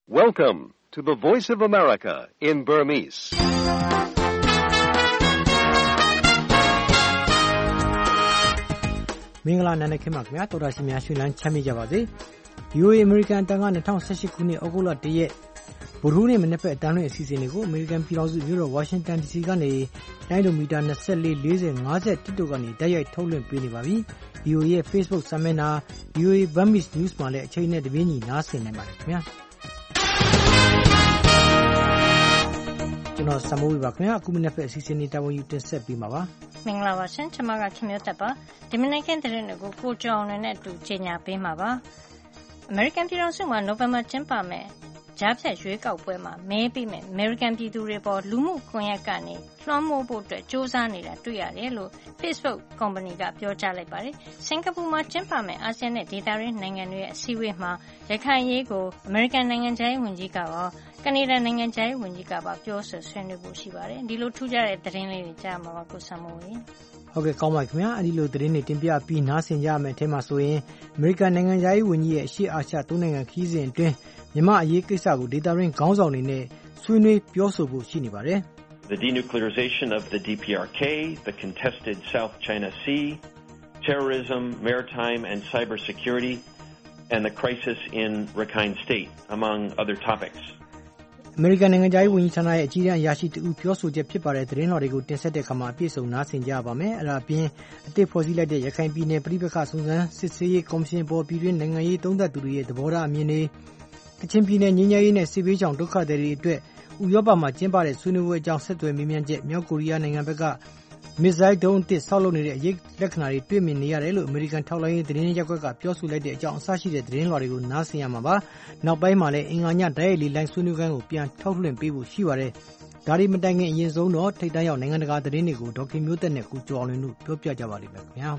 Welcome to the Voice of America in Burmese. ။မင်္ဂလာနံနက်ခင်းပါခင်ဗျာတော်တာရှင်များရှင်လန်းချမ်းမြေ့ကြပါစေ။ VOA American တန်က2018ခုနှစ်ဩဂုတ်လ1ရက်ဗုဒ္ဓဟူးနေ့မနေ့ဖက်အတန်းလွှင့်အစီအစဉ်တွေကို American ပြည်ထောင်စုမြို့တော် Washington DC ကနေတိုင်းလိုမီတာ24 40 50 TikTok ကနေတိုက်ရိုက်ထုတ်လွှင့်ပေးနေပါပြီ။ VOA ရဲ့ Facebook စာမျက်နှာ VOA Burmese News မှာလည်းအချိန်နဲ့တပြေးညီနားဆင်နိုင်ပါတယ်ခင်ဗျာ။ကျွန်တော်စမိုးဝေပါခင်ဗျာအခုမနေ့ဖက်အစီအစဉ်တွေတာဝန်ယူတင်ဆက်ပေးမှာပါမင်္ဂလာပါရှင်ကျွန်မကခင်မျိုးသက်ပါဒီမနေ့ကသတင်းတွေကိုကိုကြောင်နဲ့အတူကြေညာပေးမှာပါအမေရိကန်ပြည်ထောင်စုမှာနိုဝင်ဘာကျင်းပမယ်ကြားဖြတ်ရွေးကောက်ပွဲမှာမဲပေးမယ်အမေရိကန်ပြည်သူတွေပေါ်လူမှုကွန်ရက်ကနေလွှမ်းမိုးဖို့အတွက်စ조사နေတာတွေ့ရတယ်လို့ Facebook ကုမ္ပဏီကပြောကြားလိုက်ပါတယ်စင်ကာပူမှာကျင်းပမယ်အာဆီယံနဲ့ဒေသတွင်းနိုင်ငံတွေရဲ့အစည်းအဝေးမှာရခိုင်ရေးကိုအမေရိကန်နိုင်ငံခြားရေးဝန်ကြီးကရောကနေဒါနိုင်ငံခြားရေးဝန်ကြီးကပါပြောဆိုဆွေးနွေးဖို့ရှိပါတယ်ဒီလိုထူးခြားတဲ့သတင်းလေးတွေကြားမှာပါကိုဆမ်မိုးရေဟုတ်ကဲ့ကောင်းပါခင်ဗျာအဲဒီလိုသတင်းတွေတင်ပြပြီးနားဆင်ကြရမယ်အထက်မှာဆိုရင်အမေရိကန်နိုင်ငံခြားရေးဝန်ကြီးရဲ့အရှေ့အာရှသုံးနိုင်ငံခရီးစဉ်အတွင်းမြန်မာအရေးကိစ္စကိုဒေတာရင်းခေါင်းဆောင်တွေနဲ့ဆွေးနွေးပြောဆိုဖို့ရှိနေပါတယ် The denuclearization of the DPRK, the contested South China Sea, terrorism, maritime and cybersecurity, and the crisis in Rakhine State, among other topics. အမေရိကန်နိုင်ငံခြားရေးဝန်ကြီးဌာနရဲ့အကြီးအကဲအရာရှိတူပြောဆိုချက်ဖြစ်ပါတယ်သတင်းတော်တွေကိုတင်ဆက်တဲ့အခါမှာအပြည့်စုံနားဆင်ကြပါမယ်အဲ့ဒါအပြင်အသစ်ဖော်စည်းလိုက်တဲ့ရခိုင်ပြည်နယ်ပြည်ပခါစုံစမ်းစစ်ဆေးရေးကော်မရှင်ပေါ်ပြည်တွင်းနိုင်ငံရေးသုံးသပ်သူတွေရဲ့သဘောထားအမြင်တွေကချင်ပြည်နယ်ငြိမ်းချမ်းရေးနဲ့စစ်ဘေးကြောင့်ဒုက္ခသည်တွေအတွက်ဥရောပမှာကျင်းပတဲ့ဆွေးနွေးပွဲအကြောင်းဆက်သွယ်မေးမြန်းချက်မြောက်ကိုရီးယားနိုင်ငံဘက်ကမစ်ဇိုင်းဒုံးတစ်ဆောက်လုပ်နေတဲ့အရေးလက္ခဏာတွေတွေ့မြင်နေရတယ်လို့အမေရိကန်ထောက်လှမ်းရေးသတင်းရပ်ကွက်ကပြောဆိုလိုက်တဲ့အကြောင်းအစရှိတဲ့သတင်းလွှာတွေကိုနားဆင်ရမှာပါနောက်ပိုင်းမှာလည်းအင်္ဂါညဓာတ်ရိုက်လီလိုင်းဆွေးနွေးခန်းကိုပြန်ထုတ်လွှင့်ပေးဖို့ရှိပါတယ်ဒါဒီမတိုင်ခင်အရင်ဆုံးတော့ထိပ်တန်းရောက်နိုင်ငံတကာသတင်းတွေကိုဒေါက်ခင်မျိုးသက်နဲ့ကိုကျော်အောင်လွင်တို့ပြောပြကြပါလိမ့်မယ်ခင်ဗျာ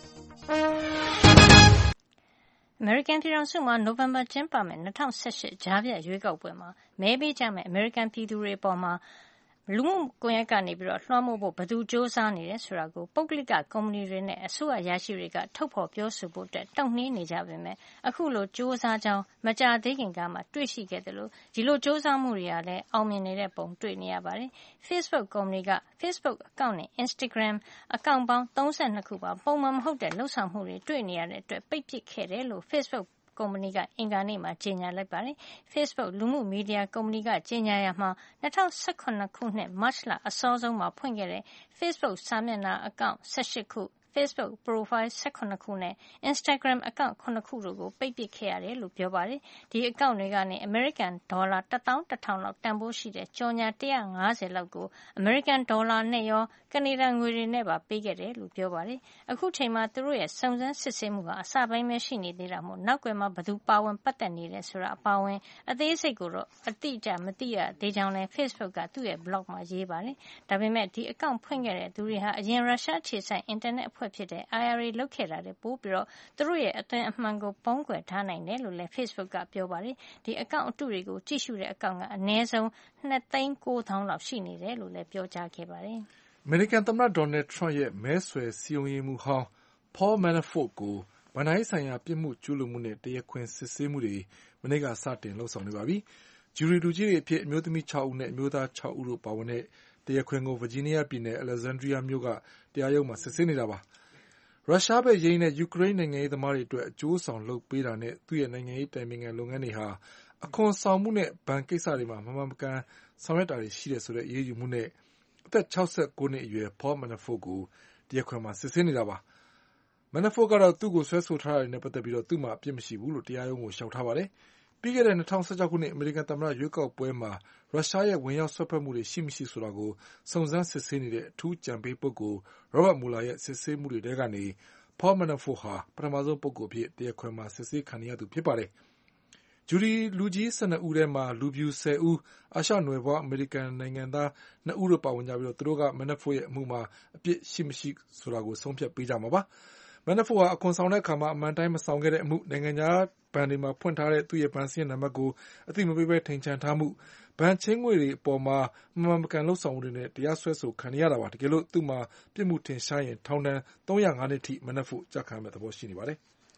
အမေရိကန်ပြည်ထောင်စုမှာနိုဝင်ဘာကျင်းပမယ်2018ကြားဖြတ်ရွေးကောက်ပွဲမှာမဲပေးကြမယ်အမေရိကန်ပြည်သူတွေပေါ်မှာလူမှုကွန်ရက်ကနေပြီးတော့လွှမ်းမိုးဖို့ဘယ်သူစ조사နေတယ်ဆိုတာကိုပုဂ္ဂလိကကုမ္ပဏီတွေနဲ့အစိုးရရရှိတွေကထုတ်ဖော်ပြောဆိုဖို့အတွက်တုံ့နှေးနေကြပေမဲ့အခုလိုစ조사ကြောင်းမကြသေးခင်ကမှတွေ့ရှိခဲ့တယ်လို့ဒီလိုစ조사မှုတွေကလည်းအောင်မြင်နေတဲ့ပုံတွေ့နေရပါတယ် Facebook ကုမ္ပဏီက Facebook အကောင့်နဲ့ Instagram အကောင့်ပေါင်း32ခုပါပုံမှန်မဟုတ်တဲ့လှုပ်ဆောင်မှုတွေတွေ့နေရတဲ့အတွက်ပိတ်ပစ်ခဲ့တယ်လို့ Facebookကုမ္ပဏီကအင်္ဂါနေ့မှာကြေညာလိုက်ပါတယ် Facebook လူမှုမီဒီယာကုမ္ပဏီကကြေညာရမှာ2018ခုနှစ်မတ်လအစောဆုံးမှာဖွင့်ခဲ့တဲ့ Facebook စာမျက်နှာအကောင့်18ခု Facebook profile 18ခုနဲ့ Instagram အကောင့်9ခုတို့ကိုပိတ်ပစ်ခဲ့ရတယ်လို့ပြောပါတယ်ဒီအကောင့်တွေကနေ American Dollar 11,000 လောက်တန်ဖိုးရှိတဲ့ကြော်ညာ150လောက်ကို American Dollar နဲ့ရောကနေဒါငွေတွေနဲ့ပါပေးခဲ့တယ်လို့ပြောပါတယ်အခုချိန်မှာသူတို့ရဲ့စုံစမ်းစစ်ဆေးမှုကအစပိုင်းပဲရှိနေသေးတာမို့နောက်ွယ်မှာဘယ်သူပါဝင်ပတ်သက်နေတယ်ဆိုတာအပါအဝင်အသေးစိတ်ကိုတော့အတိအကျမသိရသေးကြောင်းလည်း Facebook ကသူ့ရဲ့ blog မှာရေးပါတယ်ဒါပေမဲ့ဒီအကောင့်ဖွင့်ခဲ့တဲ့သူတွေဟာအရင်ရုရှားခြေဆိုင်အင်တာနက်အဖွဲ့ဖြစ်တဲ့ IRA လုပ်ခဲ့တာတဲ့ပို့ပြီးတော့သူတို့ရဲ့အသွင်အမှန်ကိုပုံကွယ်ထားနိုင်တယ်လို့လည်း Facebook ကပြောပါတယ်ဒီအကောင့်အတုတွေကိုကြည့်ရှုတဲ့အကောင့်ကအနည်းဆုံး2,900,000 လောက်ရှိနေတယ်လို့လည်းပြောကြားခဲ့ပါတယ်အမေရိကန်သမ္မတဒေါ်နယ်ထရန့်ရဲ့မဲဆွယ်စည်းရုံးရေးမှူးဟောင်း Paul Manafort ကိုဗဏ္ဍာရေးဆိုင်ရာပြစ်မှုကျူးလွန်မှုနဲ့တရားခွင်စစ်ဆေးမှုတွေမနေ့ကစတင်လှုပ်ဆောင်နေပါပြီ။ဂျူရီလူကြီးတွေအဖြစ်အမျိုးသမီး6ဦးနဲ့အမျိုးသား6ဦးတို့ပါဝင်တဲ့တရားခွင်ကိုဗာဂျီးနီးယားပြည်နယ် Alexandria မြို့ကတရားရုံးမှာစစ်ဆေးနေတာပါ။ရုရှားဘက်ယိမ်းတဲ့ယူကရိန်းနိုင်ငံရေးသမားတွေအတွက်အကျိုးဆောင်လုပ်ပေးတာနဲ့သူ့ရဲ့နိုင်ငံရေးတိုင်ပင်ခံလုပ်ငန်းတွေဟာအခွန်ဆောင်မှုနဲ့ဘဏ်ကိစ္စတွေမှာမမှန်မကန်ဆောင်ရွက်တာတွေရှိတယ်ဆိုတဲ့အရေးယူမှုနဲ့အသက်69နှစ်အရွယ် Paul Manafort ကိုတရားခွင်မှာစစ်ဆေးနေတာပါ။ Manafort ကတော့သူ့ကိုဆွဲဆိုထားတာတွေနဲ့ပတ်သက်ပြီးတော့သူ့မှာအပြစ်မရှိဘူးလို့တရားရုံးကိုလျှောက်ထားပါတယ်။ပြီးခဲ့တဲ့2016ခုနှစ်အမေရိကန်သမ္မတရွေးကောက်ပွဲမှာရုရှားရဲ့ဝင်ရောက်ဆွတ်ဖက်မှုတွေရှိမရှိဆိုတာကိုစုံစမ်းစစ်ဆေးနေတဲ့အထူးကြံပေးပုဂ္ဂိုလ် Robert Mueller ရဲ့စစ်ဆေးမှုတွေထဲကနေ Paul Manafort ဟာပထမဆုံးပုဂ္ဂိုလ်အဖြစ်တရားခွင်မှာစစ်ဆေးခံရသူဖြစ်ပါတယ်။ဂျူရီလူကြီး12ဦးထဲမှာလူဖြူ10ဦးအာရှနွယ်ဖွားအမေရိကန်နိုင်ငံသား2ဦးတို့ပါဝင်ကြပြီးတော့သူတို့က Manafort ရဲ့အမှုမှာအပြစ်ရှိမရှိဆိုတာကိုဆုံးဖြတ်ပေးကြမှာပါ။ Manafort ဟာအခွန်ဆောင်တဲ့အခါမှာအမှန်တိုင်းမဆောင်ခဲ့တဲ့အမှုနိုင်ငံခြားဘဏ်တွေမှာဖွင့်ထားတဲ့သူ့ရဲ့ဘဏ်စာရင်းနံပါတ်ကိုအသိမပေးဘဲထိန်ချန်ထားမှုဘဏ်ချင်းငွေတွေအပေါ်မှာမမှန်မကန်လှုပ်ဆောင်မှုတွေနဲ့တရားစွဲဆိုခံရတာပါတကယ်လို့သူ့မှာပြစ်မှုထင်ရှားရင်ထောင်ဒဏ်305နှစ်ထိ Manafort ကျခံရမယ့်သဘောရှိနေပါတယ်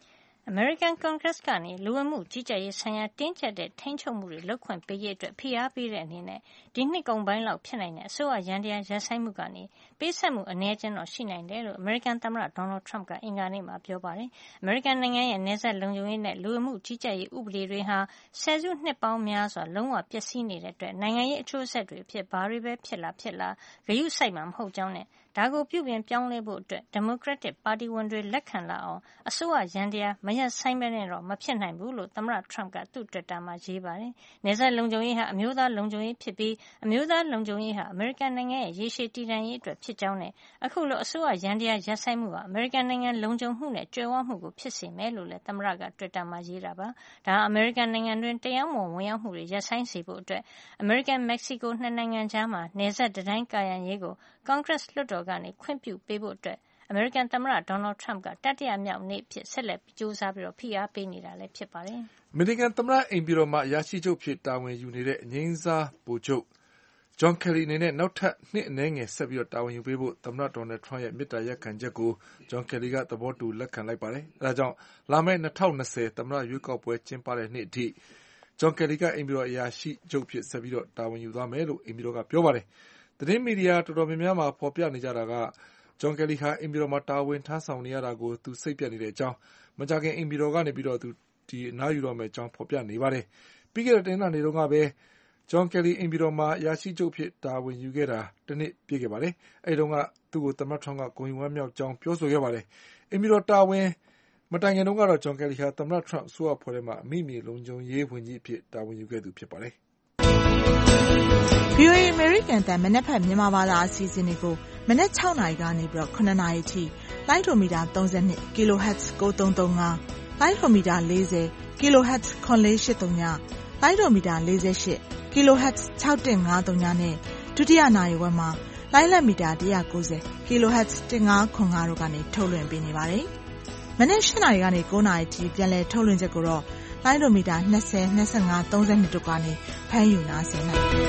American Congress ကနေလူဝင်မှုကြီးကြပ်ရေးဆိုင်ရာတင်းကျပ်တဲ့ထိန်းချုပ်မှုတွေလုပ်ခွင့်ပေးရေးအတွက်ဖိအားပေးတဲ့အနေနဲ့ဒီနှစ်ကုန်ပိုင်းလောက်ဖြစ်နိုင်တဲ့အစိုးရရန်တရားရပ်ဆိုင်းမှုကနေပေးဆက်မှုအနည်းကျဉ်းတော့ရှိနိုင်တယ်လို့ American သမ္မတ Donald Trump ကအင်္ဂါနေ့မှာပြောပါတယ်။ American နိုင်ငံရဲ့နယ်စပ်လုံခြုံရေးနဲ့လူဝင်မှုကြီးကြပ်ရေးဥပဒေတွေဟာဆယ်စုနှစ်ပေါင်းများစွာလုံးဝပျက်စီးနေတဲ့အတွက်နိုင်ငံရေးအကျိုးဆက်တွေအဖြစ်ဘာတွေပဲဖြစ်လာဂရုစိုက်မှာမဟုတ်ကြောင်းနဲ့ဒါကိုပြုပြင်ပြောင်းလဲဖို့အတွက် Democratic ပါတီဝင်တွေလက်ခံလာအောင်အစိုးရရန်တရားမရပ်ဆိုင်းဘဲနဲ့တော့မဖြစ်နိုင်ဘူးလို့သမ္မတ Trump ကသူ့ Twitter မှာရေးပါတယ်။နယ်စပ်လုံခြုံရေးဟာအမျိုးသားလုံခြုံရေးဖြစ်ပြီးအမျိုးသားလုံခြုံရေးဟာအမေရိကန်နိုင်ငံရဲ့ရေရှည်တည်တံ့ရေးအတွက်ဖြစ်ကြောင်းနဲ့အခုလိုအစိုးရရန်တရားရပ်ဆိုင်းမှုဟာအမေရိကန်နိုင်ငံလုံခြုံမှုနဲ့ကြွယ်ဝမှုကိုဖြစ်စေမယ်လို့လည်းသမ္မတက Twitter မှာရေးတာပါ။ဒါဟာအမေရိကန်နိုင်ငံတွင်တရားမဝင်ရောက်မှုတွေရပ်ဆိုင်းစေဖို့အတွက်အမေရိကန်-မက္ကဆီကိုနှစ်နိုင်ငံကြားမှာနယ်စပ်တံတိုင်းကာရံရေးကို Congress လွှတ်တော်ကနေခွင့်ပြုပေးဖို့အတွက်အမေရိကန်သမ္မတ Donald Trump ကတတိယမြောက်နေ့အဖြစ်ဆက်လက်ကြိုးစားပြီးဖိအားပေးနေတာလည်းဖြစ်ပါတယ်။အမေရိကန်သမ္မတအိမ်ဖြူတော်မှာအရာရှိချုပ်ဖြစ်တာဝန်ယူနေတဲ့အငြိမ်းစားဗိုလ်ချုပ် John Kelly အနေနဲ့နောက်ထပ်နှစ်အနည်းငယ်ဆက်ပြီးတာဝန်ယူပေးဖို့သမ္မတ Donald Trump ရဲ့မေတ္တာရပ်ခံချက်ကို John Kelly ကသဘောတူလက်ခံလိုက်ပါတယ်။အဲဒါကြောင့်လာမယ့်2020သမ္မတရွေးကောက်ပွဲကျင်းပတဲ့နှစ်အထိ John Kelly ကအိမ်ဖြူတော်အရာရှိချုပ်ဖြစ်ဆက်ပြီးတာဝန်ယူသွားမယ်လို့အိမ်ဖြူတော်ကပြောပါတယ်။သတင်းမီဒီယာတော်တော်များများမှာဖေါ်ပြနေကြတာကJohn Kelly ဟာအိမ်ဖြူတော်မှာတာဝန်ထမ်းဆောင်နေရတာကိုသူစိတ်ပျက်နေတဲ့အကြောင်းမကြာခင်အိမ်ဖြူတော်ကနေပြီးသူအနားယူတော့မယ့်အကြောင်းဖေါ်ပြနေပါတယ်။ပြီးခဲ့တဲ့တင်္လာနေ့တုန်းကပဲJohn Kelly အိမ်ဖြူတော်မှာအရာရှိချုပ်ဖြစ်တာဝန်ယူခဲ့တာတနှစ်ပြည့်ခဲ့ပါတယ်။အဲဒီတုန်းကသူ့ကိုသမ္မတ Trump ကဂုဏ်ယူဝမ်းမြောက်ကြောင်းပြောဆိုခဲ့ပါတယ်။အိမ်ဖြူတော်တာဝန်မတိုင်ခင်တုန်းကတော့John Kelly ဟာသမ္မတ Trump အစိုးရအဖွဲ့ထဲမှာအမိမြေလုံခြုံရေးဝန်ကြီးအဖြစ်တာဝန်ယူခဲ့သူဖြစ်ပါတယ်။ VOA American တန်မနက်ဖြန်မြန်မာဘာသာအစီအစဉ်တွေကိုမနက်6နာရီကနေပြီးတော့9နာရီအထိလိုင်းဒိုမီတာ32 kHz 9335လိုင်းဒိုမီတာ40 kHz 9483လိုင်းဒိုမီတာ48 kHz 6153နဲ့ဒုတိယနာရီဝက်မှာလိုင်းလက်မီတာ190 kHz 1505တို့ကနေထုတ်လွှင့်ပေးနေပါတယ်။မနက်8နာရီကနေ9နာရီအထိပြန်လည်ထုတ်လွှင့်ချက်ကိုတော့လိုင်းဒိုမီတာ20 25 32တို့ကနေဖမ်းယူနားဆင်နိုင်ပါတယ်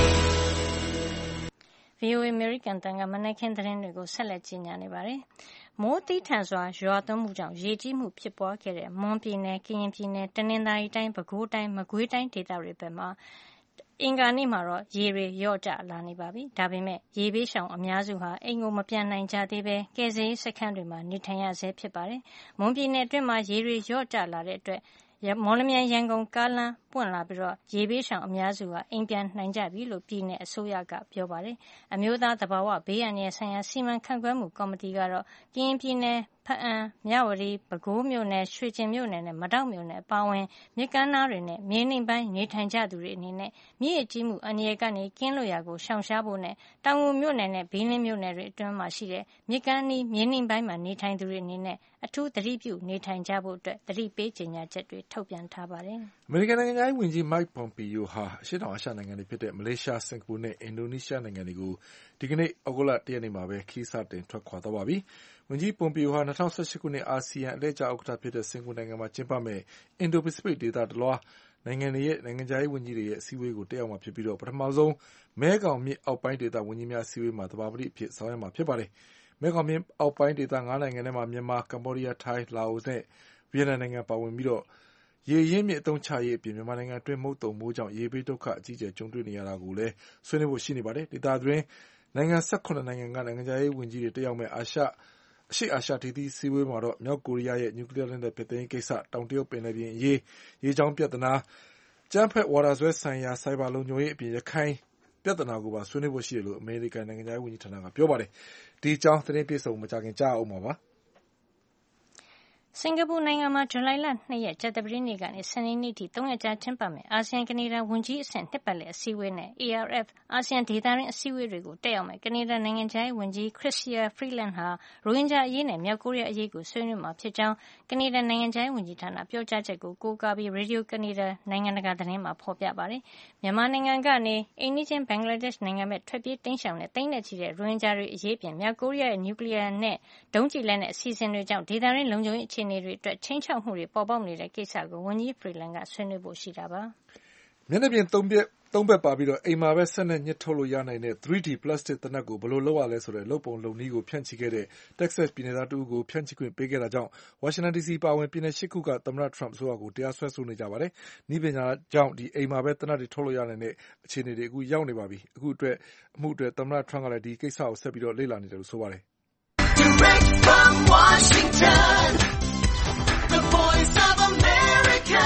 ။ VOA American တန်ကမနက်ခင်းသတင်းတွေကိုဆက်လက်ကြီးညာနေပါတယ်။မိုးသည်းထန်စွာရွာသွန်းမှုကြောင့်ရေကြီးမှုဖြစ်ပွားခဲ့တဲ့မွန်ပြည်နယ်၊ကရင်ပြည်နယ်၊တနင်္သာရီတိုင်း၊ပဲခူးတိုင်း၊မကွေးတိုင်းဒေသတွေဘက်မှာအင်္ဂါနေ့မှာတော့ရေတွေလျော့ကျလာနေပါပြီ။ဒါပေမဲ့ရေဘေးရှောင်အများစုဟာအိမ်ကိုမပြန်နိုင်ကြသေးပဲကယ်ဆယ်ရေးစခန်းတွေမှာနေထိုင်ရဆဲဖြစ်ပါတယ်။မွန်ပြည်နယ်အတွင်းမှာရေတွေလျော့ကျလာတဲ့အတွက်မော်လမြိုင်-ရန်ကုန်ကားလမ်းပွင့်လာပြီးရေဘေးရှောင်အများစုဟာအိမ်ပြန်နိုင်ကြပြီလို့ပြည်နယ်အစိုးရကပြောပါတယ်။အမျိုးသားသဘာဝဘေးအန္တရာယ်ဆိုင်ရာစီမံခန့်ခွဲမှုကော်မတီကတော့ကရင်ပြည်နယ်ဘားအံ၊မြဝတီ၊ပဲခူးမြို့နယ်၊ရွှေကျင်မြို့နယ်နဲ့မဒေါက်မြို့နယ်အပါအဝင်မြစ်ကမ်းနားတွေနဲ့မြေနိမ့်ပိုင်းနေထိုင်ကြသူတွေအနေနဲ့မြစ်ရေကြီးမှုအန္တရာယ်ကနေကင်းလွတ်ရာကိုရှောင်ရှားဖို့နဲ့တောင်ငူမြို့နယ်နဲ့ဘီးလင်းမြို့နယ်တွေအတွင်းမှာရှိတဲ့မြစ်ကမ်းနီးမြေနိမ့်ပိုင်းမှာနေထိုင်သူတွေအနေနဲ့အထူးသတိပြုနေထိုင်ကြဖို့သတိပေးကြေညာချက်တွေထုတ်ပြန်ထားပါတယ်။အမေရိကန်နိုင်ငံခြားရေးဝန်ကြီး Mike Pompeo ဟာအရှေ့တောင်အာရှနိုင်ငံတွေဖြစ်တဲ့မလေးရှား၊စင်ကာပူနဲ့အင်ဒိုနီးရှားနိုင်ငံတွေကိုဒီကနေ့သြဂုတ်လ1ရက်နေ့မှာပဲခရီးစတင်ထွက်ခွာသွားပါပြီ။ဝန်ကြီး Pompeo ဟာ2018ခုနှစ်အာဆီယံအလှည့်ကျဥက္ကဋ္ဌဖြစ်တဲ့စင်ကာပူနိုင်ငံမှာကျင်းပမယ့်အင်ဒိုပစိဖိတ်ဒေသတလွှားနိုင်ငံတွေရဲ့နိုင်ငံခြားရေးဝန်ကြီးတွေရဲ့အစည်းအဝေးကိုတက်ရောက်မှာဖြစ်ပြီးပထမဆုံးမဲခေါင်မြစ်အောက်ပိုင်းဒေသဝန်ကြီးများအစည်းအဝေးမှာသဘာပတိအဖြစ်ဆောင်ရွက်မှာဖြစ်ပါတယ်။မဲခေါင်မြစ်အောက်ပိုင်းဒေသ5နိုင်ငံထဲမှာမြန်မာ၊ကမ္ဘောဒီးယား၊ထိုင်း၊လာအိုနဲ့ဗီယက်နမ်နိုင်ငံပါဝင်ပြီးရေအရင်းမြစ်အသုံးချရေးအပြင်မြန်မာနိုင်ငံအတွင်းမုတ်သုန်မိုးကြောင့်ရေဘေးဒုက္ခအကြီးအကျယ်ကြုံတွေ့နေရတာကိုလည်းဆွေးနွေးဖို့ရှိနေပါတယ်။ဒေသတွင်းနိုင်ငံ17နိုင်ငံကနိုင်ငံခြားရေးဝန်ကြီးတွေတက်ရောက်မယ့်အရှေ့အာရှထိပ်သီးအစည်းအဝေးမှာတော့မြောက်ကိုရီးယားရဲ့နျူကလီးယားလက်နက်ဖျက်သိမ်းရေးကိစ္စ၊တောင်တရုတ်ပင်လယ်ပြင်အရေး၊ရေကြောင်းပြဿနာ၊အကြမ်းဖက်ဝါဒစွဲဆိုင်ရာဆိုင်ဘာလုံခြုံရေးအပြင်ရခိုင်ပြဿနာကိုပါဆွေးနွေးဖို့ရှိတယ်လို့အမေရိကန်နိုင်ငံခြားရေးဝန်ကြီးဌာနကပြောပါတယ်။ဒီအကြောင်းသတင်းအပြည့်အစုံမကြာခင်ကြားအောင်ပါပါ။စင်ကာပူနိုင်ငံမှာဇူလိုင်လ2ရက်ကြာသပတေးနေ့ကနေစနေနေ့ထိ3ရက်ကြာကျင်းပမယ့်အာဆီယံကနေဒါဝန်ကြီးအဆင့်နှစ်ပတ်လည်အစည်းအဝေးနဲ့ ARF အာဆီယံဒေသတွင်းအစည်းအဝေးတွေကိုတက်ရောက်မယ့်ကနေဒါနိုင်ငံခြားရေးဝန်ကြီး Chrystia Freeland ဟာရိုဟင်ဂျာအရေးနဲ့မြောက်ကိုရီးယားအရေးကိုဆွေးနွေးမှာဖြစ်ကြောင်းကနေဒါနိုင်ငံခြားရေးဝန်ကြီးဌာနပြောကြားချက်ကိုကိုးကားပြီး Radio Canada နိုင်ငံတကာသတင်းမှာဖေါ်ပြပါတယ်။မြန်မာနိုင်ငံကနေအိမ်နီးချင်းဘင်္ဂလားဒေ့ရှ်နိုင်ငံဘက်ထွက်ပြေးတိမ်းရှောင်တဲ့သိန်းနဲ့ချီတဲ့ရိုဟင်ဂျာတွေအရေးအပြင်မြောက်ကိုရီးယားရဲ့နျူကလီးယားနဲ့ဒုံးကျည်လက်နက်အစီအစဉ်တွေကြောင့်ဒေသတွင်းလုံခြုံရေးအခြေအနေတွေအတွက်ခြိမ်းခြောက်မှုတွေပေါ်ပေါက်နေတဲ့ကိစ္စကိုဝန်ကြီး Freeland ကဆွေးနွေးဖို့ရှိတာပါ။မျက်နှာပြင်သုံးဘက်ပါပြီးအိမ်မှာပဲဆက်နဲ့ညှစ်ထုတ်လို့ရနိုင်တဲ့ 3D ပလတ်စတစ်သေနတ်ကိုဘယ်လိုလုပ်ရလဲဆိုတဲ့လုပ်ပုံလုပ်နည်းကိုဖြန့်ချိခဲ့တဲ့ Texas ပြည်နယ်သားတဦးကိုဖြန့်ချိခွင့်ပေးခဲ့တာကြောင့် Washington DC ပါဝင်ပြည်နယ်8ခုကသမ္မတ Trump အစိုးရကိုတရားစွဲဆိုနေကြပါတယ်။နည်းပညာကြောင့်အိမ်မှာပဲသေနတ်တွေထုတ်လို့ရနိုင်တဲ့အခြေအနေတွေအခုရောက်နေပါပြီ။အခုအမှုအတွက်သမ္မတ Trump ကလည်းဒီကိစ္စကိုဆက်ပြီးလေ့လာနေတယ်လို့ဆိုပါတယ်။ Direct from Washington, the voice of America,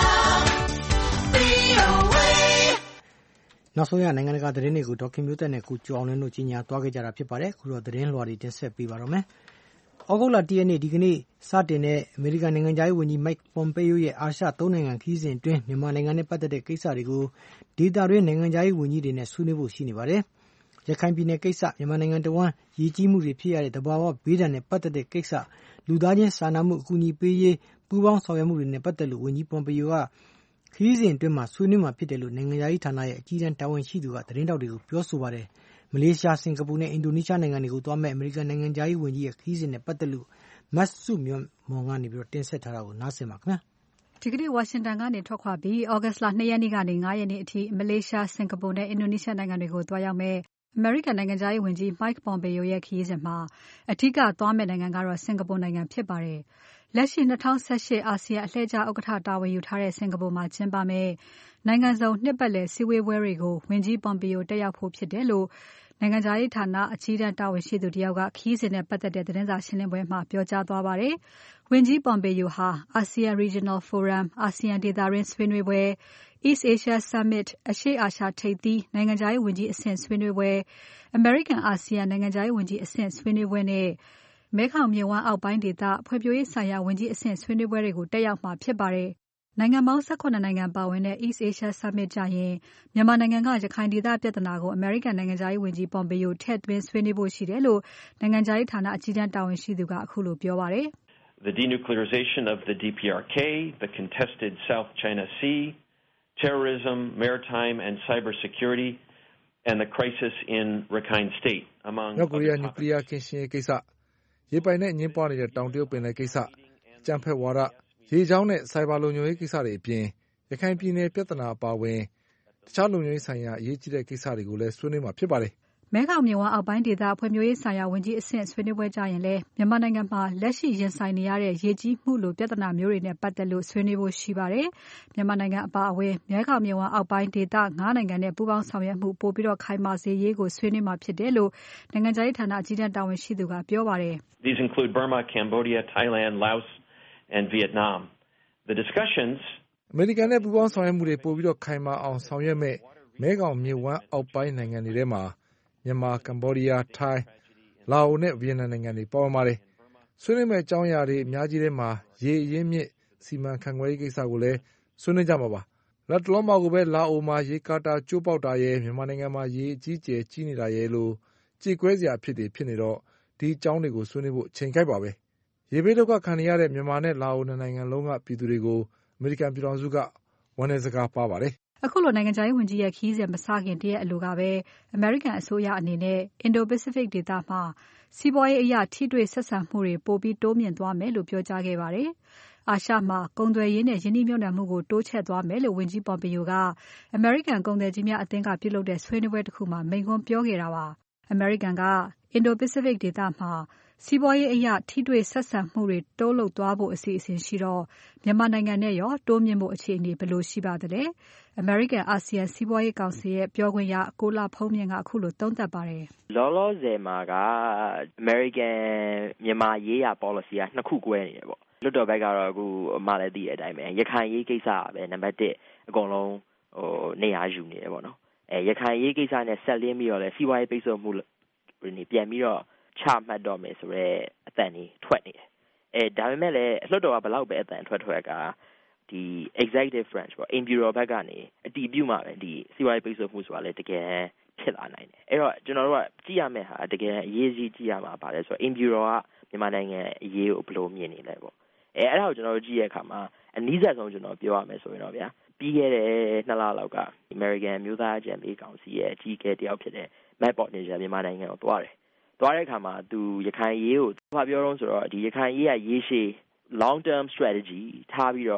VOA. နောက်ဆုံးရနိုင်ငံတကာသတင်းတွေကိုဒေါက်ခင်မျိုးသက်နဲ့ကိုကျော်အောင်လင်းတို့ကြီးညာသွားခဲ့ကြတာဖြစ်ပါတယ်။အခုတော့သတင်းလွှာတွေတင်ဆက်ပေးပါတော့မယ်။ဩဂုတ်လ1ရက်နေ့ဒီကနေ့စတင်တဲ့အမေရိကန်နိုင်ငံသားဝန်ကြီး Mike Pompeo ရဲ့အာရှ3နိုင်ငံခရီးစဉ်အတွင်းမြန်မာနိုင်ငံနဲ့ပတ်သက်တဲ့ကိစ္စတွေကိုဒေသတွင်းနိုင်ငံသားဝန်ကြီးတွေနဲ့ဆွေးနွေးဖို့ရှိနေပါတယ်။ရခိုင်ပြည်နယ်ကိစ္စမြန်မာနိုင်ငံတဝန်းရည်ကြီးမှုတွေဖြစ်ရတဲ့သဘာဝဘေးဒဏ်နဲ့ပတ်သက်တဲ့ကိစ္စလူသားချင်းစာနာမှုအကူအညီပေးရေးပူးပေါင်းဆောင်ရွက်မှုတွေနဲ့ပတ်သက်လို့ဝန်ကြီး Pompeo ကခရီးစဉ်အတွင်းမှာဆွေးနွေးမှာဖြစ်တယ်လို့နိုင်ငံရေးဌာနရဲ့အကြီးတန်းတာဝန်ရှိသူကသတင်းတောက်တွေကိုပြောဆိုပါတယ်။မလေးရှားစင်ကာပူနဲ့အင်ဒိုနီးရှားနိုင်ငံတွေကိုသွားမဲ့အမေရိကန်နိုင်ငံသားဝန်ကြီးရဲ့ခရီးစဉ်နဲ့ပတ်သက်လို့မတ်စုမြတ်မောင်ကနေပြီးတင်ဆက်ထားတာကိုနားဆင်ပါခင်ဗျာ။ဒီကနေ့ဝါရှင်တန်ကနေထွက်ခွာပြီးဩဂတ်စ်လ2ရက်နေ့ကနေ9ရက်နေ့အထိမလေးရှားစင်ကာပူနဲ့အင်ဒိုနီးရှားနိုင်ငံတွေကိုသွားရောက်မဲ့အမေရိကန်နိုင်ငံသားဝန်ကြီး Mike Pompeo ရဲ့ခရီးစဉ်မှာအထူးကသွားမဲ့နိုင်ငံကတော့စင်ကာပူနိုင်ငံဖြစ်ပါတယ်။လက်ရှိ2018အာဆီယံအလှည့်ကျဥက္ကဋ္ဌတာဝန်ယူထားတဲ့စင်ကာပူမှာကျင်းပမဲ့နိုင်ငံစုံနှစ်ပတ်လည်စည်းဝေးပွဲတွေကိုဝန်ကြီး Pompeo တက်ရောက်ဖို့ဖြစ်တယ်လို့နိုင်ငံခြားရေးဌာနအကြီးတန်းတာဝန်ရှိသူတယောက်ကခရီးစဉ်နဲ့ပတ်သက်တဲ့သတင်းစာရှင်းလင်းပွဲမှာပြောကြားသွားပါတယ်။ဝန်ကြီး Pompeo ဟာ ASEAN Regional Forum အာဆီယံဒေသတွင်းဆွေးနွေးပွဲ East Asia Summit အရှေ့အာရှထိပ်သီးနိုင်ငံခြားရေးဝန်ကြီးအဆင့်ဆွေးနွေးပွဲ American ASEAN နိုင်ငံခြားရေးဝန်ကြီးအဆင့်ဆွေးနွေးပွဲနဲ့မဲခေါင်မြစ်ဝှမ်းအောက်ပိုင်းဒေသဖွံ့ဖြိုးရေးဆိုင်ရာဝန်ကြီးအဆင့်ဆွေးနွေးပွဲတွေကိုတက်ရောက်မှာဖြစ်ပါတယ်။နိုင်ငံပေါင်း18နိုင်ငံပါဝင်တဲ့ East Asia Summit ကြရင်မြန်မာနိုင်ငံကရခိုင်ဒေသပြဿနာကို American နိုင်ငံခြားရေးဝန်ကြီး Pompeo ထည့်သွင်းဆွေးနွေးဖို့ရှိတယ်လို့နိုင်ငံခြားရေးဌာနအကြီးတန်းတာဝန်ရှိသူကအခုလိုပြောပါတယ်။ The denuclearization of the DPRK, the contested South China Sea, terrorism, maritime and cybersecurity, and the crisis in Rakhine State, among other topics. နျူကလီးယားကင်းရှင်းရေးကိစ္စရေပိုင်နဲ့အငင်းပွားနေတဲ့တောင်တရုတ်ပင်လယ်ကိစ္စအကြမ်းဖက်ဝါဒရေကြောင်းနဲ့စိုက်ဘာလုံခြုံရေးကိစ္စတွေအပြင်ရခိုင်ပြည်နယ်ပြဿနာအပါအဝင်တခြားလုံခြုံရေးဆိုင်ရာအရေးကြီးတဲ့ကိစ္စတွေကိုလည်းဆွေးနွေးမှာဖြစ်ပါတယ်။မဲခေါင်မြစ်ဝှမ်းအောက်ပိုင်းဒေသဖွံ့ဖြိုးရေးဆိုင်ရာဝန်ကြီးအဆင့်ဆွေးနွေးပွဲကြရင်လည်းမြန်မာနိုင်ငံမှာလက်ရှိရင်ဆိုင်နေရတဲ့ရေကြီးမှုလိုပြဿနာမျိုးတွေနဲ့ပတ်သက်လို့ဆွေးနွေးဖို့ရှိပါတယ်။မြန်မာနိုင်ငံအပါအဝင်မဲခေါင်မြစ်ဝှမ်းအောက်ပိုင်းဒေသ9နိုင်ငံနဲ့ပူးပေါင်းဆောင်ရွက်မှုပိုပြီးခိုင်မာစေရေးကိုဆွေးနွေးမှာဖြစ်တယ်လို့နိုင်ငံခြားရေးဌာနအကြီးတန်းတာဝန်ရှိသူကပြောပါတယ်။ These include Burma, Cambodia, Thailand, Laos and Vietnam. The discussions အမေရိကန်နဲ့ပူးပေါင်းဆောင်ရွက်မှုတွေပိုပြီးခိုင်မာအောင်ဆောင်ရွက်မဲ့မဲခေါင်မြစ်ဝှမ်းအောက်ပိုင်းနိုင်ငံတွေထဲမှာမြန်မာကမ္ဘောဒီးယားထိုင်းလာအိုနဲ့ဗီယက်နမ်နိုင်ငံတွေပါဝင်ပါတယ်ဆွေးနွေးမဲ့အကြောင်းအရာတွေအများကြီးထဲမှာရေအရင်းမြစ်စီမံခန့်ခွဲရေးကိစ္စကိုလည်းဆွေးနွေးကြမှာပါလက်တလုံးမှာကိုပဲလာအိုမှာရေကာတာကျိုးပေါက်တာရဲ့မြန်မာနိုင်ငံမှာရေအကြီးကျယ်ကြီးနေတာရဲ့လို့ကြေကွဲစရာဖြစ်နေတော့ဒီအကြောင်းတွေကိုဆွေးနွေးဖို့အချိန်ကိုက်ပါပဲရေဘေးဒုက္ခခံနေရတဲ့မြန်မာနဲ့လာအိုနိုင်ငံလုံးကပြည်သူတွေကိုအမေရိကန်ပြည်ထောင်စုကဝန်내စကားပါပါတယ်အခုလိုနိုင်ငံခြားရေးဝန်ကြီးရဲ့ခရီးစဉ်မစခင်တရက်အလိုကပဲ American အစိုးရအနေနဲ့ Indo-Pacific ဒေသမှာစီးပွားရေးအရထိတွေ့ဆက်ဆံမှုတွေပိုပြီးတိုးမြင့်သွားမယ်လို့ပြောကြားခဲ့ပါတယ်။အာရှမှာကုန်သွယ်ရေးနဲ့ယင်းနှိမ့်ညွတ်နှံမှုကိုတိုးချဲ့သွားမယ်လို့ဝန်ကြီး Pompeo က American ကုန်သည်ကြီးများအသင်းကပြုလုပ်တဲ့ဆွေးနွေးပွဲတစ်ခုမှာမိန့်ခွန်းပြောခဲ့တာပါ။ American က Indo-Pacific ဒေသမှာစီးပွားရေးအရထိတွေ့ဆက်ဆံမှုတွေတိုးလုပ်သွားဖို့အစီအစဉ်ရှိတော့မြန်မာနိုင်ငံနဲ့ရောတိုးမြင့်ဖို့အခြေအနေဘယ်လိုရှိပါသလဲ။ American ASEAN စီးပွားရေးကောင်စီရဲ့ပြောခွင့်ရကိုလှဖုန်းမြင့်ကအခုလိုသုံးသပ်ပါတယ်။လောလောဆယ်မှာက American မြန်မာရေးရာ policy ကနှစ်ခုကွဲနေတယ်ပေါ့။လွှတ်တော်ဘက်ကတော့အခုအမှလည်းသိတဲ့အတိုင်းပဲရခိုင်ရေးကိစ္စကပဲနံပါတ်1အကုန်လုံးနေရာယူနေတယ်ပေါ့နော်။ရခိုင်ရေးကိစ္စနဲ့ဆက်လင်းပြီးတော့လဲစီးပွားရေးပိတ်ဆို့မှုတွေပြန်ပြီးတော့ချမှတ်တော့မယ်ဆိုတော့အတန်ကြီးထွက်နေတယ်။ဒါပေမဲ့လည်းလွှတ်တော်ကဘလောက်ပဲအတန်ထွက်ကဒီ executive branch ပေါ့ in bureau ဘက်ကနေအတည်ပြုမှပဲဒီစီးပွားရေးပိတ်ဆို့မှုဆိုတာလည်းတကယ်ဖြစ်လာနိုင်တယ်။အဲ့တော့ကျွန်တော်တို့ကကြည့်ရမယ့်ဟာတကယ်အရေးကြီးကြည့်ရမှာပါလဲဆိုတော့ in bureau ကမြန်မာနိုင်ငံအရေးကိုဘယ်လိုမြင်နေလဲပေါ့။အဲ့ဒါကိုကျွန်တော်တို့ကြည့်ရတဲ့အခါမှာအနည်းဆုံးကျွန်တော်ပြောရမယ်ဆိုရင်တော့ဗျာပြီးခဲ့တဲ့2လလောက်က American မျိုးသားအကြံပေးကောင်စီရဲ့အကြီးအကဲတယောက်ဖြစ်တဲ့ Matt Pottinger မြန်မာနိုင်ငံကိုသွားတယ်။သွားတဲ့အခါမှာသူရခိုင်ရေးကိုဘာပြောတော့ဆိုတော့ဒီရခိုင်ရေးကရေးရှည်long term strategy ထားပြီးတော့ဖြ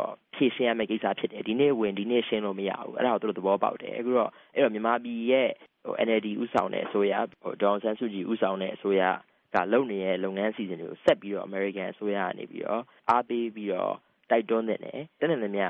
ဖြေရှင်းရမယ့်ကိစ္စဖြစ်တယ်ဒီနေ့ဝင်ဒီနေ့ရှင်းလို့မရဘူးအဲ့ဒါကိုသူတို့သဘောပေါက်တယ်အခုတော့မြန်မာပြည်ရဲ့NLD ဥဆောင်တဲ့အစိုးရဒေါ်အောင်ဆန်းစုကြည်ဥဆောင်တဲ့အစိုးရကလုပ်နေတဲ့လုပ်ငန်းအစီအစဉ်တွေကိုဆက်ပြီးတော့ American အစိုးရကနေပြီးတော့အားပေးပြီးတော့တိုက်တွန်းနေတယ်တနေ့လည်းများ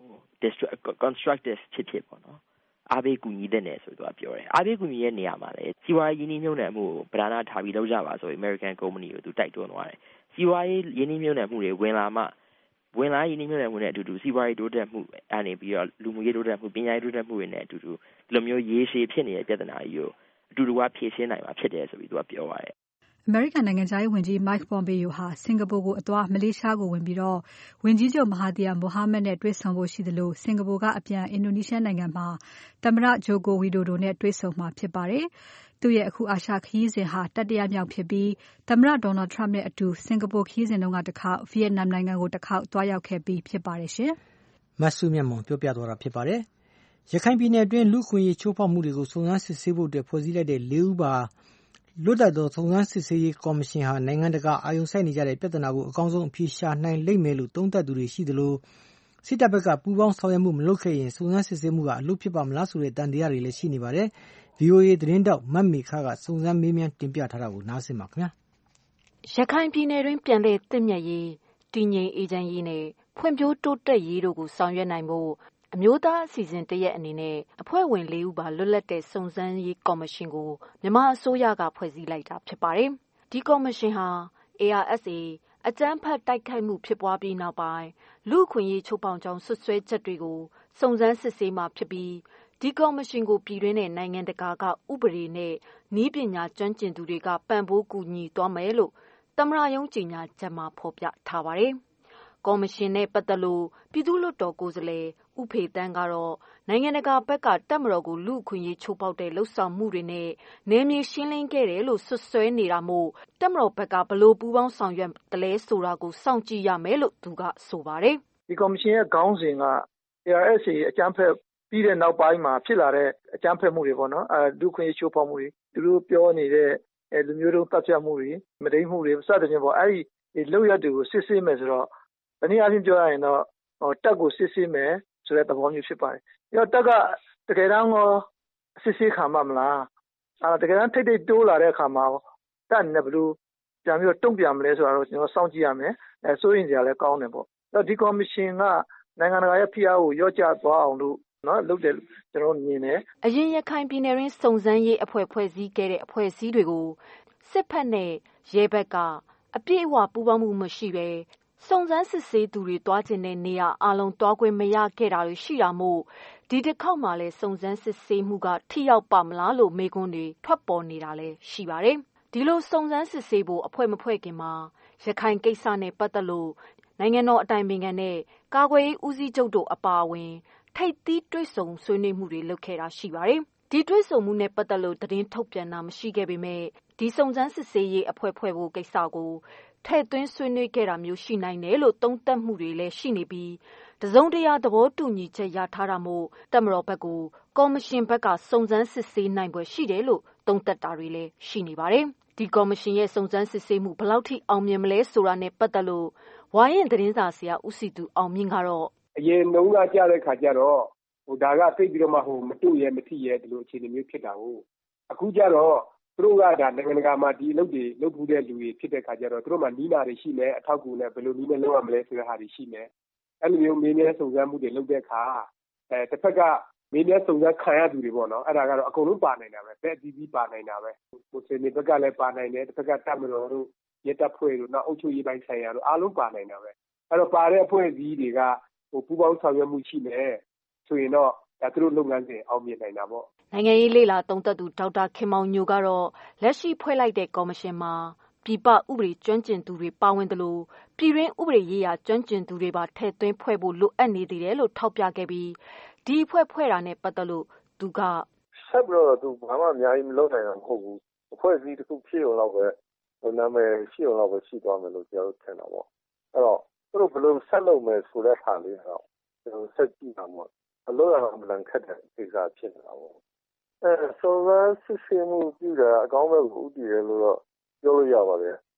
constructive ဖြစ်ပေါ့နော်အားပေးကူညီတဲ့ဆိုတော့ပြောတယ်အားပေးကူညီရဲ့နေရာမှာလည်းစီးပွားရေးရင်းနှီးမြှုပ်နှံမှုကိုပဓာနထားပြီးလုပ်ကြပါဆို American company ကိုသူတိုက်တွန်းသွားတယ်စီးပွားရေးရင်းနှီးမြှုပ်နှံမှုတွေဝင်လာမှဝင်လာရင်းနှီးမြှုပ်နှံမှုနဲ့အတူတူစီးပွားရေးတိုးတက်မှုအနေပြီးတော့လူမှုရေးတိုးတက်မှုပညာရေးတိုးတက်မှုတွေနဲ့အတူတူဒီလိုမျိုးရေးရှည်ဖြစ်နေတဲ့ပြဿနာကြီးကိုအတူတူကဖြေရှင်းနိုင်မှာဖြစ်တယ်ဆိုပြီးသူကပြောပါတယ်အမေရိကန်နိုင်ငံခြားရေးဝန်ကြီး Mike Pompeo ဟာစင်ကာပူကိုအသွားမလေးရှားကိုဝင်ပြီးတော့ဝန်ကြီးချုပ် Mahathir Mohamad နဲ့တွေ့ဆုံဖို့ရှိသလိုစင်ကာပူကအပြန်အင်ဒိုနီးရှားနိုင်ငံမှာသမ္မတ Joko Widodo နဲ့တွေ့ဆုံမှာဖြစ်ပါတယ်။သူ့ရဲ့အခုအာရှခရီးစဉ်ဟာတတိယမြောက်ဖြစ်ပြီးသမ္မတ Donald Trump နဲ့အတူစင်ကာပူခရီးစဉ်တုန်းကတစ်ခေါက်ဗီယက်နမ်နိုင်ငံကိုတစ်ခေါက်သွားရောက်ခဲ့ပြီးဖြစ်ပါတယ်ရှင်။မဆုမြတ်မွန်ပြောပြသွားတာဖြစ်ပါတယ်။ရခိုင်ပြည်နယ်အတွင်းလူခွင့်ရေးချိုးဖောက်မှုတွေကိုစုံစမ်းစစ်ဆေးဖို့အတွက်ဖွဲ့စည်းလိုက်တဲ့၄ဦးပါလွတ်လပ်သောစုံစမ်းစစ်ဆေးရေးကော်မရှင်ဟာနိုင်ငံတကာအာရုံစိုက်နေကြတဲ့ပြဿနာကိုအကောင်းဆုံးအဖြေရှာနိုင်လိမ့်မယ်လို့သုံးသပ်သူတွေရှိသလိုစစ်တပ်ဘက်ကပူးပေါင်းဆောင်ရွက်မှုမလုပ်ခဲ့ရင်စုံစမ်းစစ်ဆေးမှုကအလုပ်ဖြစ်ပါမလားဆိုတဲ့တန်တရားတွေလည်းရှိနေပါတယ်။ VOA သတင်းတောက်မတ်မေခကစုံစမ်းမေးမြန်းတင်ပြထားတာကိုနားဆင်ပါခင်ဗျာ။ရခိုင်ပြည်နယ်တွင်ပြန်လည်သင့်မြတ်ရေးတည်ငြိမ်အေးချမ်းရေးနဲ့ဖွံ့ဖြိုးတိုးတက်ရေးတို့ကိုဆောင်ရွက်နိုင်ဖို့အမျိုးသားအစီအစဉ်တရက်အနေနဲ့အဖွဲ့ဝင်၄ဦးပါလွတ်လပ်တဲ့စုံစမ်းရေးကော်မရှင်ကိုမြန်မာအစိုးရကဖွဲ့စည်းလိုက်တာဖြစ်ပါတယ်။ဒီကော်မရှင်ဟာ ARSA အကြမ်းဖက်တိုက်ခိုက်မှုဖြစ်ပွားပြီးနောက်ပိုင်းလူ့အခွင့်အရေးချိုးဖောက်ကြောင်းဆွဆွဲချက်တွေကိုစုံစမ်းစစ်ဆေးမှာဖြစ်ပြီးဒီကော်မရှင်ကိုပြည်တွင်းနဲ့နိုင်ငံတကာကဥပဒေနဲ့နည်းပညာကျွမ်းကျင်သူတွေကပံ့ပိုးကူညီသွားမယ်လို့သမ္မတရုံးကြေညာချက်မှာဖော်ပြထားပါတယ်။ကော်မရှင်နဲ့ပတ်သက်လို့ပြည်သူ့လွှတ်တော်ကိုယ်စားလှယ်ဦးဖေသန်းကတော့နိုင်ငံတကာဘက်ကတပ်မတော်ကိုလူ့အခွင့်အရေးချိုးဖောက်တဲ့လှုပ်ဆောင်မှုတွေနဲ့နယ်မြေရှင်းလင်းခဲ့တယ်လို့ဆွဆွဲနေတာမို့တပ်မတော်ဘက်ကဘလို့ပူးပေါင်းဆောင်ရွက်တယ်လဲဆိုတာကိုစောင့်ကြည့်ရမယ်လို့သူကဆိုပါတယ်။ဒီကော်မရှင်ရဲ့ခေါင်းစဉ်က ARSA အကြမ်းဖက်ပြီးတဲ့နောက်ပိုင်းမှာဖြစ်လာတဲ့အကြမ်းဖက်မှုတွေပေါ့နော်လူ့အခွင့်အရေးချိုးဖောက်မှုတွေသူတို့ပြောနေတဲ့လူမျိုးတုံးတပ်ဖြတ်မှုတွေမတိမ်မှုတွေစသဖြင့်ပေါ့အဲ့ဒီလုပ်ရက်တွေကိုစစ်ဆေးမယ်ဆိုတော့တနည်းအားဖြင့်ပြောရရင်တော့တပ်ကိုစစ်ဆေးမယ်ဆိုတဲ့သဘောမျိုးဖြစ်ပါတယ်။အဲ့တော့တပ်ကတကယ်တမ်းရောစစ်ဆေးခံမှာမလားတကယ်တမ်းထိတ်တိုးလာတဲ့အခါမှာတပ်အနေနဲ့ဘယ်လိုပြန်ပြီးတော့တုံ့ပြန်မလဲဆိုတာတော့ကျွန်တော်စောင့်ကြည့်ရမယ်။စိုးရင်စရာလည်းကောင်းတယ်ပေါ့။အဲ့တော့ဒီကော်မရှင်ကနိုင်ငံတကာရဲ့ဖိအားကိုရော့ကျသွားအောင်လို့လုပ်တယ်ကျွန်တော်မြင်တယ်။အရင်ရခိုင်ပြည်နယ်တွင်စုံစမ်းရေးအဖွဲ့ဖွဲ့စည်းခဲ့တဲ့အဖွဲ့အစည်းတွေကိုစစ်ဖက်နဲ့ရဲဘက်ကအပြည့်အဝပူးပေါင်းမှုမရှိဘဲစုံစမ်းစစ်ဆေးသူတွေတွားကျင်တဲ့နေရာအလုံးတွားခွင့်မရခဲ့တာတွေရှိတာမို့ဒီတစ်ခေါက်မှလည်းစုံစမ်းစစ်ဆေးမှုကထိရောက်ပါမလားလို့မေးခွန်းတွေထွက်ပေါ်နေတာလည်းရှိပါတယ်။ဒီလိုစုံစမ်းစစ်ဆေးဖို့အဖွဲ့မဖွဲ့ခင်မှာရခိုင်ကိစ္စနဲ့ပတ်သက်လို့နိုင်ငံတော်အတိုင်ပင်ခံနဲ့ကာကွယ်ရေးဦးစီးချုပ်တို့အပါအဝင်ထိပ်သီးတွေ့ဆုံဆွေးနွေးမှုတွေလုပ်ခဲ့တာရှိပါတယ်။ဒီတွေ့ဆုံမှုနဲ့ပတ်သက်လို့သတင်းထုတ်ပြန်တာမရှိခဲ့ပေမဲ့ဒီစုံစမ်းစစ်ဆေးရေးအဖွဲ့ဖွဲ့ဖို့ကိစ္စကိုထည့်သွင်းဆွေးနွေးခဲ့တာမျိုးရှိနိုင်တယ်လို့သုံးသပ်မှုတွေလည်းရှိနေပြီးတစုံတရာသဘောတူညီချက်ရထားတာမို့တပ်မတော်ဘက်ကိုကော်မရှင်ဘက်ကစုံစမ်းစစ်ဆေးနိုင်ပွဲရှိတယ်လို့သုံးသပ်တာတွေလည်းရှိနေပါတယ်။ဒီကော်မရှင်ရဲ့စုံစမ်းစစ်ဆေးမှုဘယ်လောက်ထိအောင်မြင်မလဲဆိုတာနဲ့ပတ်သက်လို့ဝါရင်သတင်းစာဆရာဦးစီသူအောင်မြင့်ကတော့အရင်နှုံးကကြတဲ့ခါကျတော့ဒါကသိပြီးတော့မှမတူရဲမထီရဲဒီလိုအခြေအနေမျိုးဖြစ်တာဟုတ်အခုကျတော့သူတို့ကဒါနိုင်ငံတကာမှာဒီလုပ်တွေလုပ်ဖူးတဲ့လူတွေဖြစ်တဲ့ခါကျတော့သူတို့မှနီးနာတွေရှိမယ်အထောက်အကူနဲ့ဘယ်လိုနည်းနဲ့လုပ်ရမလဲဆိုတဲ့ဟာတွေရှိမယ်အဲ့လိုမျိုးမင်းများစုံစမ်းမှုတွေလုပ်တဲ့အခါတစ်ဖက်ကမင်းများစုံစမ်းခံရသူတွေပေါ့နော်အဲ့ဒါကတော့အကုန်လုံးပါနိုင်တာပဲဘက်အသီးသီးပါနိုင်တာပဲမွတ်စလင်တွေဘက်ကလည်းပါနိုင်တယ်တစ်ဖက်ကတပ်မတော်တို့ရဲတပ်ဖွဲ့တို့နောက်အုပ်ချုပ်ရေးပိုင်းဆိုင်ရာတို့အားလုံးပါနိုင်တာပဲအဲ့တော့ပါတဲ့အဖွဲ့အစည်းတွေကပူးပေါင်းဆောင်ရွက်မှုရှိမယ်ဆိုရင်တော့ဒါသူတို့လုပ်ငန်းစဉ်အောင်မြင်နိုင်တာပေါ့နိုင်ငံရေးလေလာသုံးသပ်သူဒေါက်တာခင်မောင်ညိုကတော့လက်ရှိဖွဲ့လိုက်တဲ့ကော်မရှင်မှာပြည်ပဥပဒေကျွမ်းကျင်သူတွေပါဝင်သလိုပြည်တွင်းဥပဒေရေးရာကျွမ်းကျင်သူတွေပါထည့်သွင်းဖွဲ့ဖို့လိုအပ်နေသေးတယ်လို့ထောက်ပြခဲ့ပြီးဒီဖွဲ့တာနဲ့ပတ်သက်လို့သူကဆက်ပြီးတော့သူဘာမှအများကြီးမလုပ်နိုင်တာမဟုတ်ဘူးအဖွဲ့အစည်းတစ်ခုဖြစ်အောင်တော့ပဲနာမည်ရှိအောင်တော့ပဲရှိသွားမယ်လို့ကျွန်တော်ထင်တာပေါ့အဲ့တော့သူတို့ဘယ်လိုဆက်လုပ်မယ်ဆိုတဲ့ဟာလေးတော့ကျွန်တော်ဆက်ကြည့်တာပေါ့အလို့ရအောင်မလန်ခက်တဲ့ကိစ္စဖြစ်နေတာပေါ့ဆိုတော့စစ်ဆေးမှုပြုတာအကောင်းပဲကိုဥတည်ရလို့တော့ပြောလို့ရပါတယ်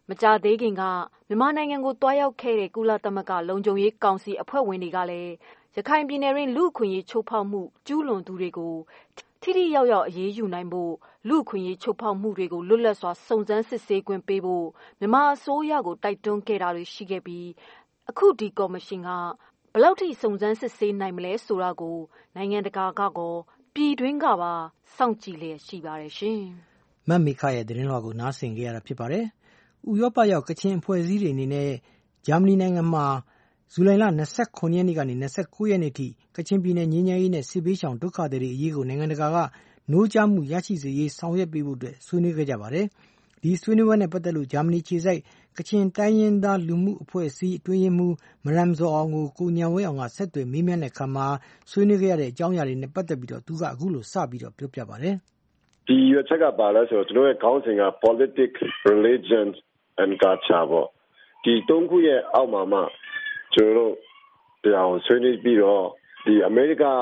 မကြာသေးခင်ကမြန်မာနိုင်ငံကိုတွားရောက်ခဲ့တဲ့ကုလသမဂ္ဂလုံခြုံရေးကောင်စီအဖွဲ့ဝင်တွေကလည်းရခိုင်ပြည်နယ်တွင်လူ့အခွင့်အရေးချိုးဖောက်မှုကျူးလွန်သူတွေကိုထိထိရောက်ရောက်အရေးယူနိုင်ဖို့လူ့အခွင့်အရေးချိုးဖောက်မှုတွေကိုလွတ်လပ်စွာစုံစမ်းစစ်ဆေးခွင့်ပေးဖို့မြန်မာအစိုးရကိုတိုက်တွန်းခဲ့တာတွေရှိခဲ့ပြီးအခုဒီကော်မရှင်ကဘယ်လောက်ထိစုံစမ်းစစ်ဆေးနိုင်မလဲဆိုတာကိုနိုင်ငံတကာကကောပြည်တွင်းကပါစောင့်ကြည့်လျက်ရှိပါတယ်ရှင်။မမေခရဲ့သတင်းလွှာကိုနားဆင်ကြရတာဖြစ်ပါတယ်။ဥရောပရောက်ကချင်အဖွဲ့အစည်းတွေအနေနဲ့ဂျာမနီနိုင်ငံမှာဇူလိုင်လ29ရက်နေ့ကနေ29ရက်နေ့ထိကချင်ပြည်နယ်ငြိမ်းချမ်းရေးနဲ့စစ်ဘေးရှောင်ဒုက္ခသည်တွေအရေးကိုနိုင်ငံတကာကနိုးကြားမှုရရှိစေရေးဆောင်ရွက်ပေးဖို့အတွက်ဆွေးနွေးခဲ့ကြပါတယ်။ဒီဆွေးနွေးပွဲနဲ့ပတ်သက်လို့ဂျာမနီခြေစိုက်ကချင်တိုင်းရင်းသားလူမှုအဖွဲ့အစည်းအတွင်းရေးမှူးမရမ်ဇော်အောင်ကိုညံဝဲအောင်ကဆက်သွယ်မေးမြန်းတဲ့အခါမှာဆွေးနွေးခဲ့ရတဲ့အကြောင်းအရာတွေနဲ့ပတ်သက်ပြီးတော့သူကအခုလိုစပြီးတော့ပြောပြပါတယ်။ဒီရွေးချက်ကပါလဲဆိုတော့ကျွန်တော်ရဲ့ခေါင်းစဉ်က politics religion and culture ပေါ့ဒီသုံးခုရဲ့အောက်မှာမှကျွန်တော်တို့တရားဆွေးနွေးပြီးတော့ဒီအမေရိက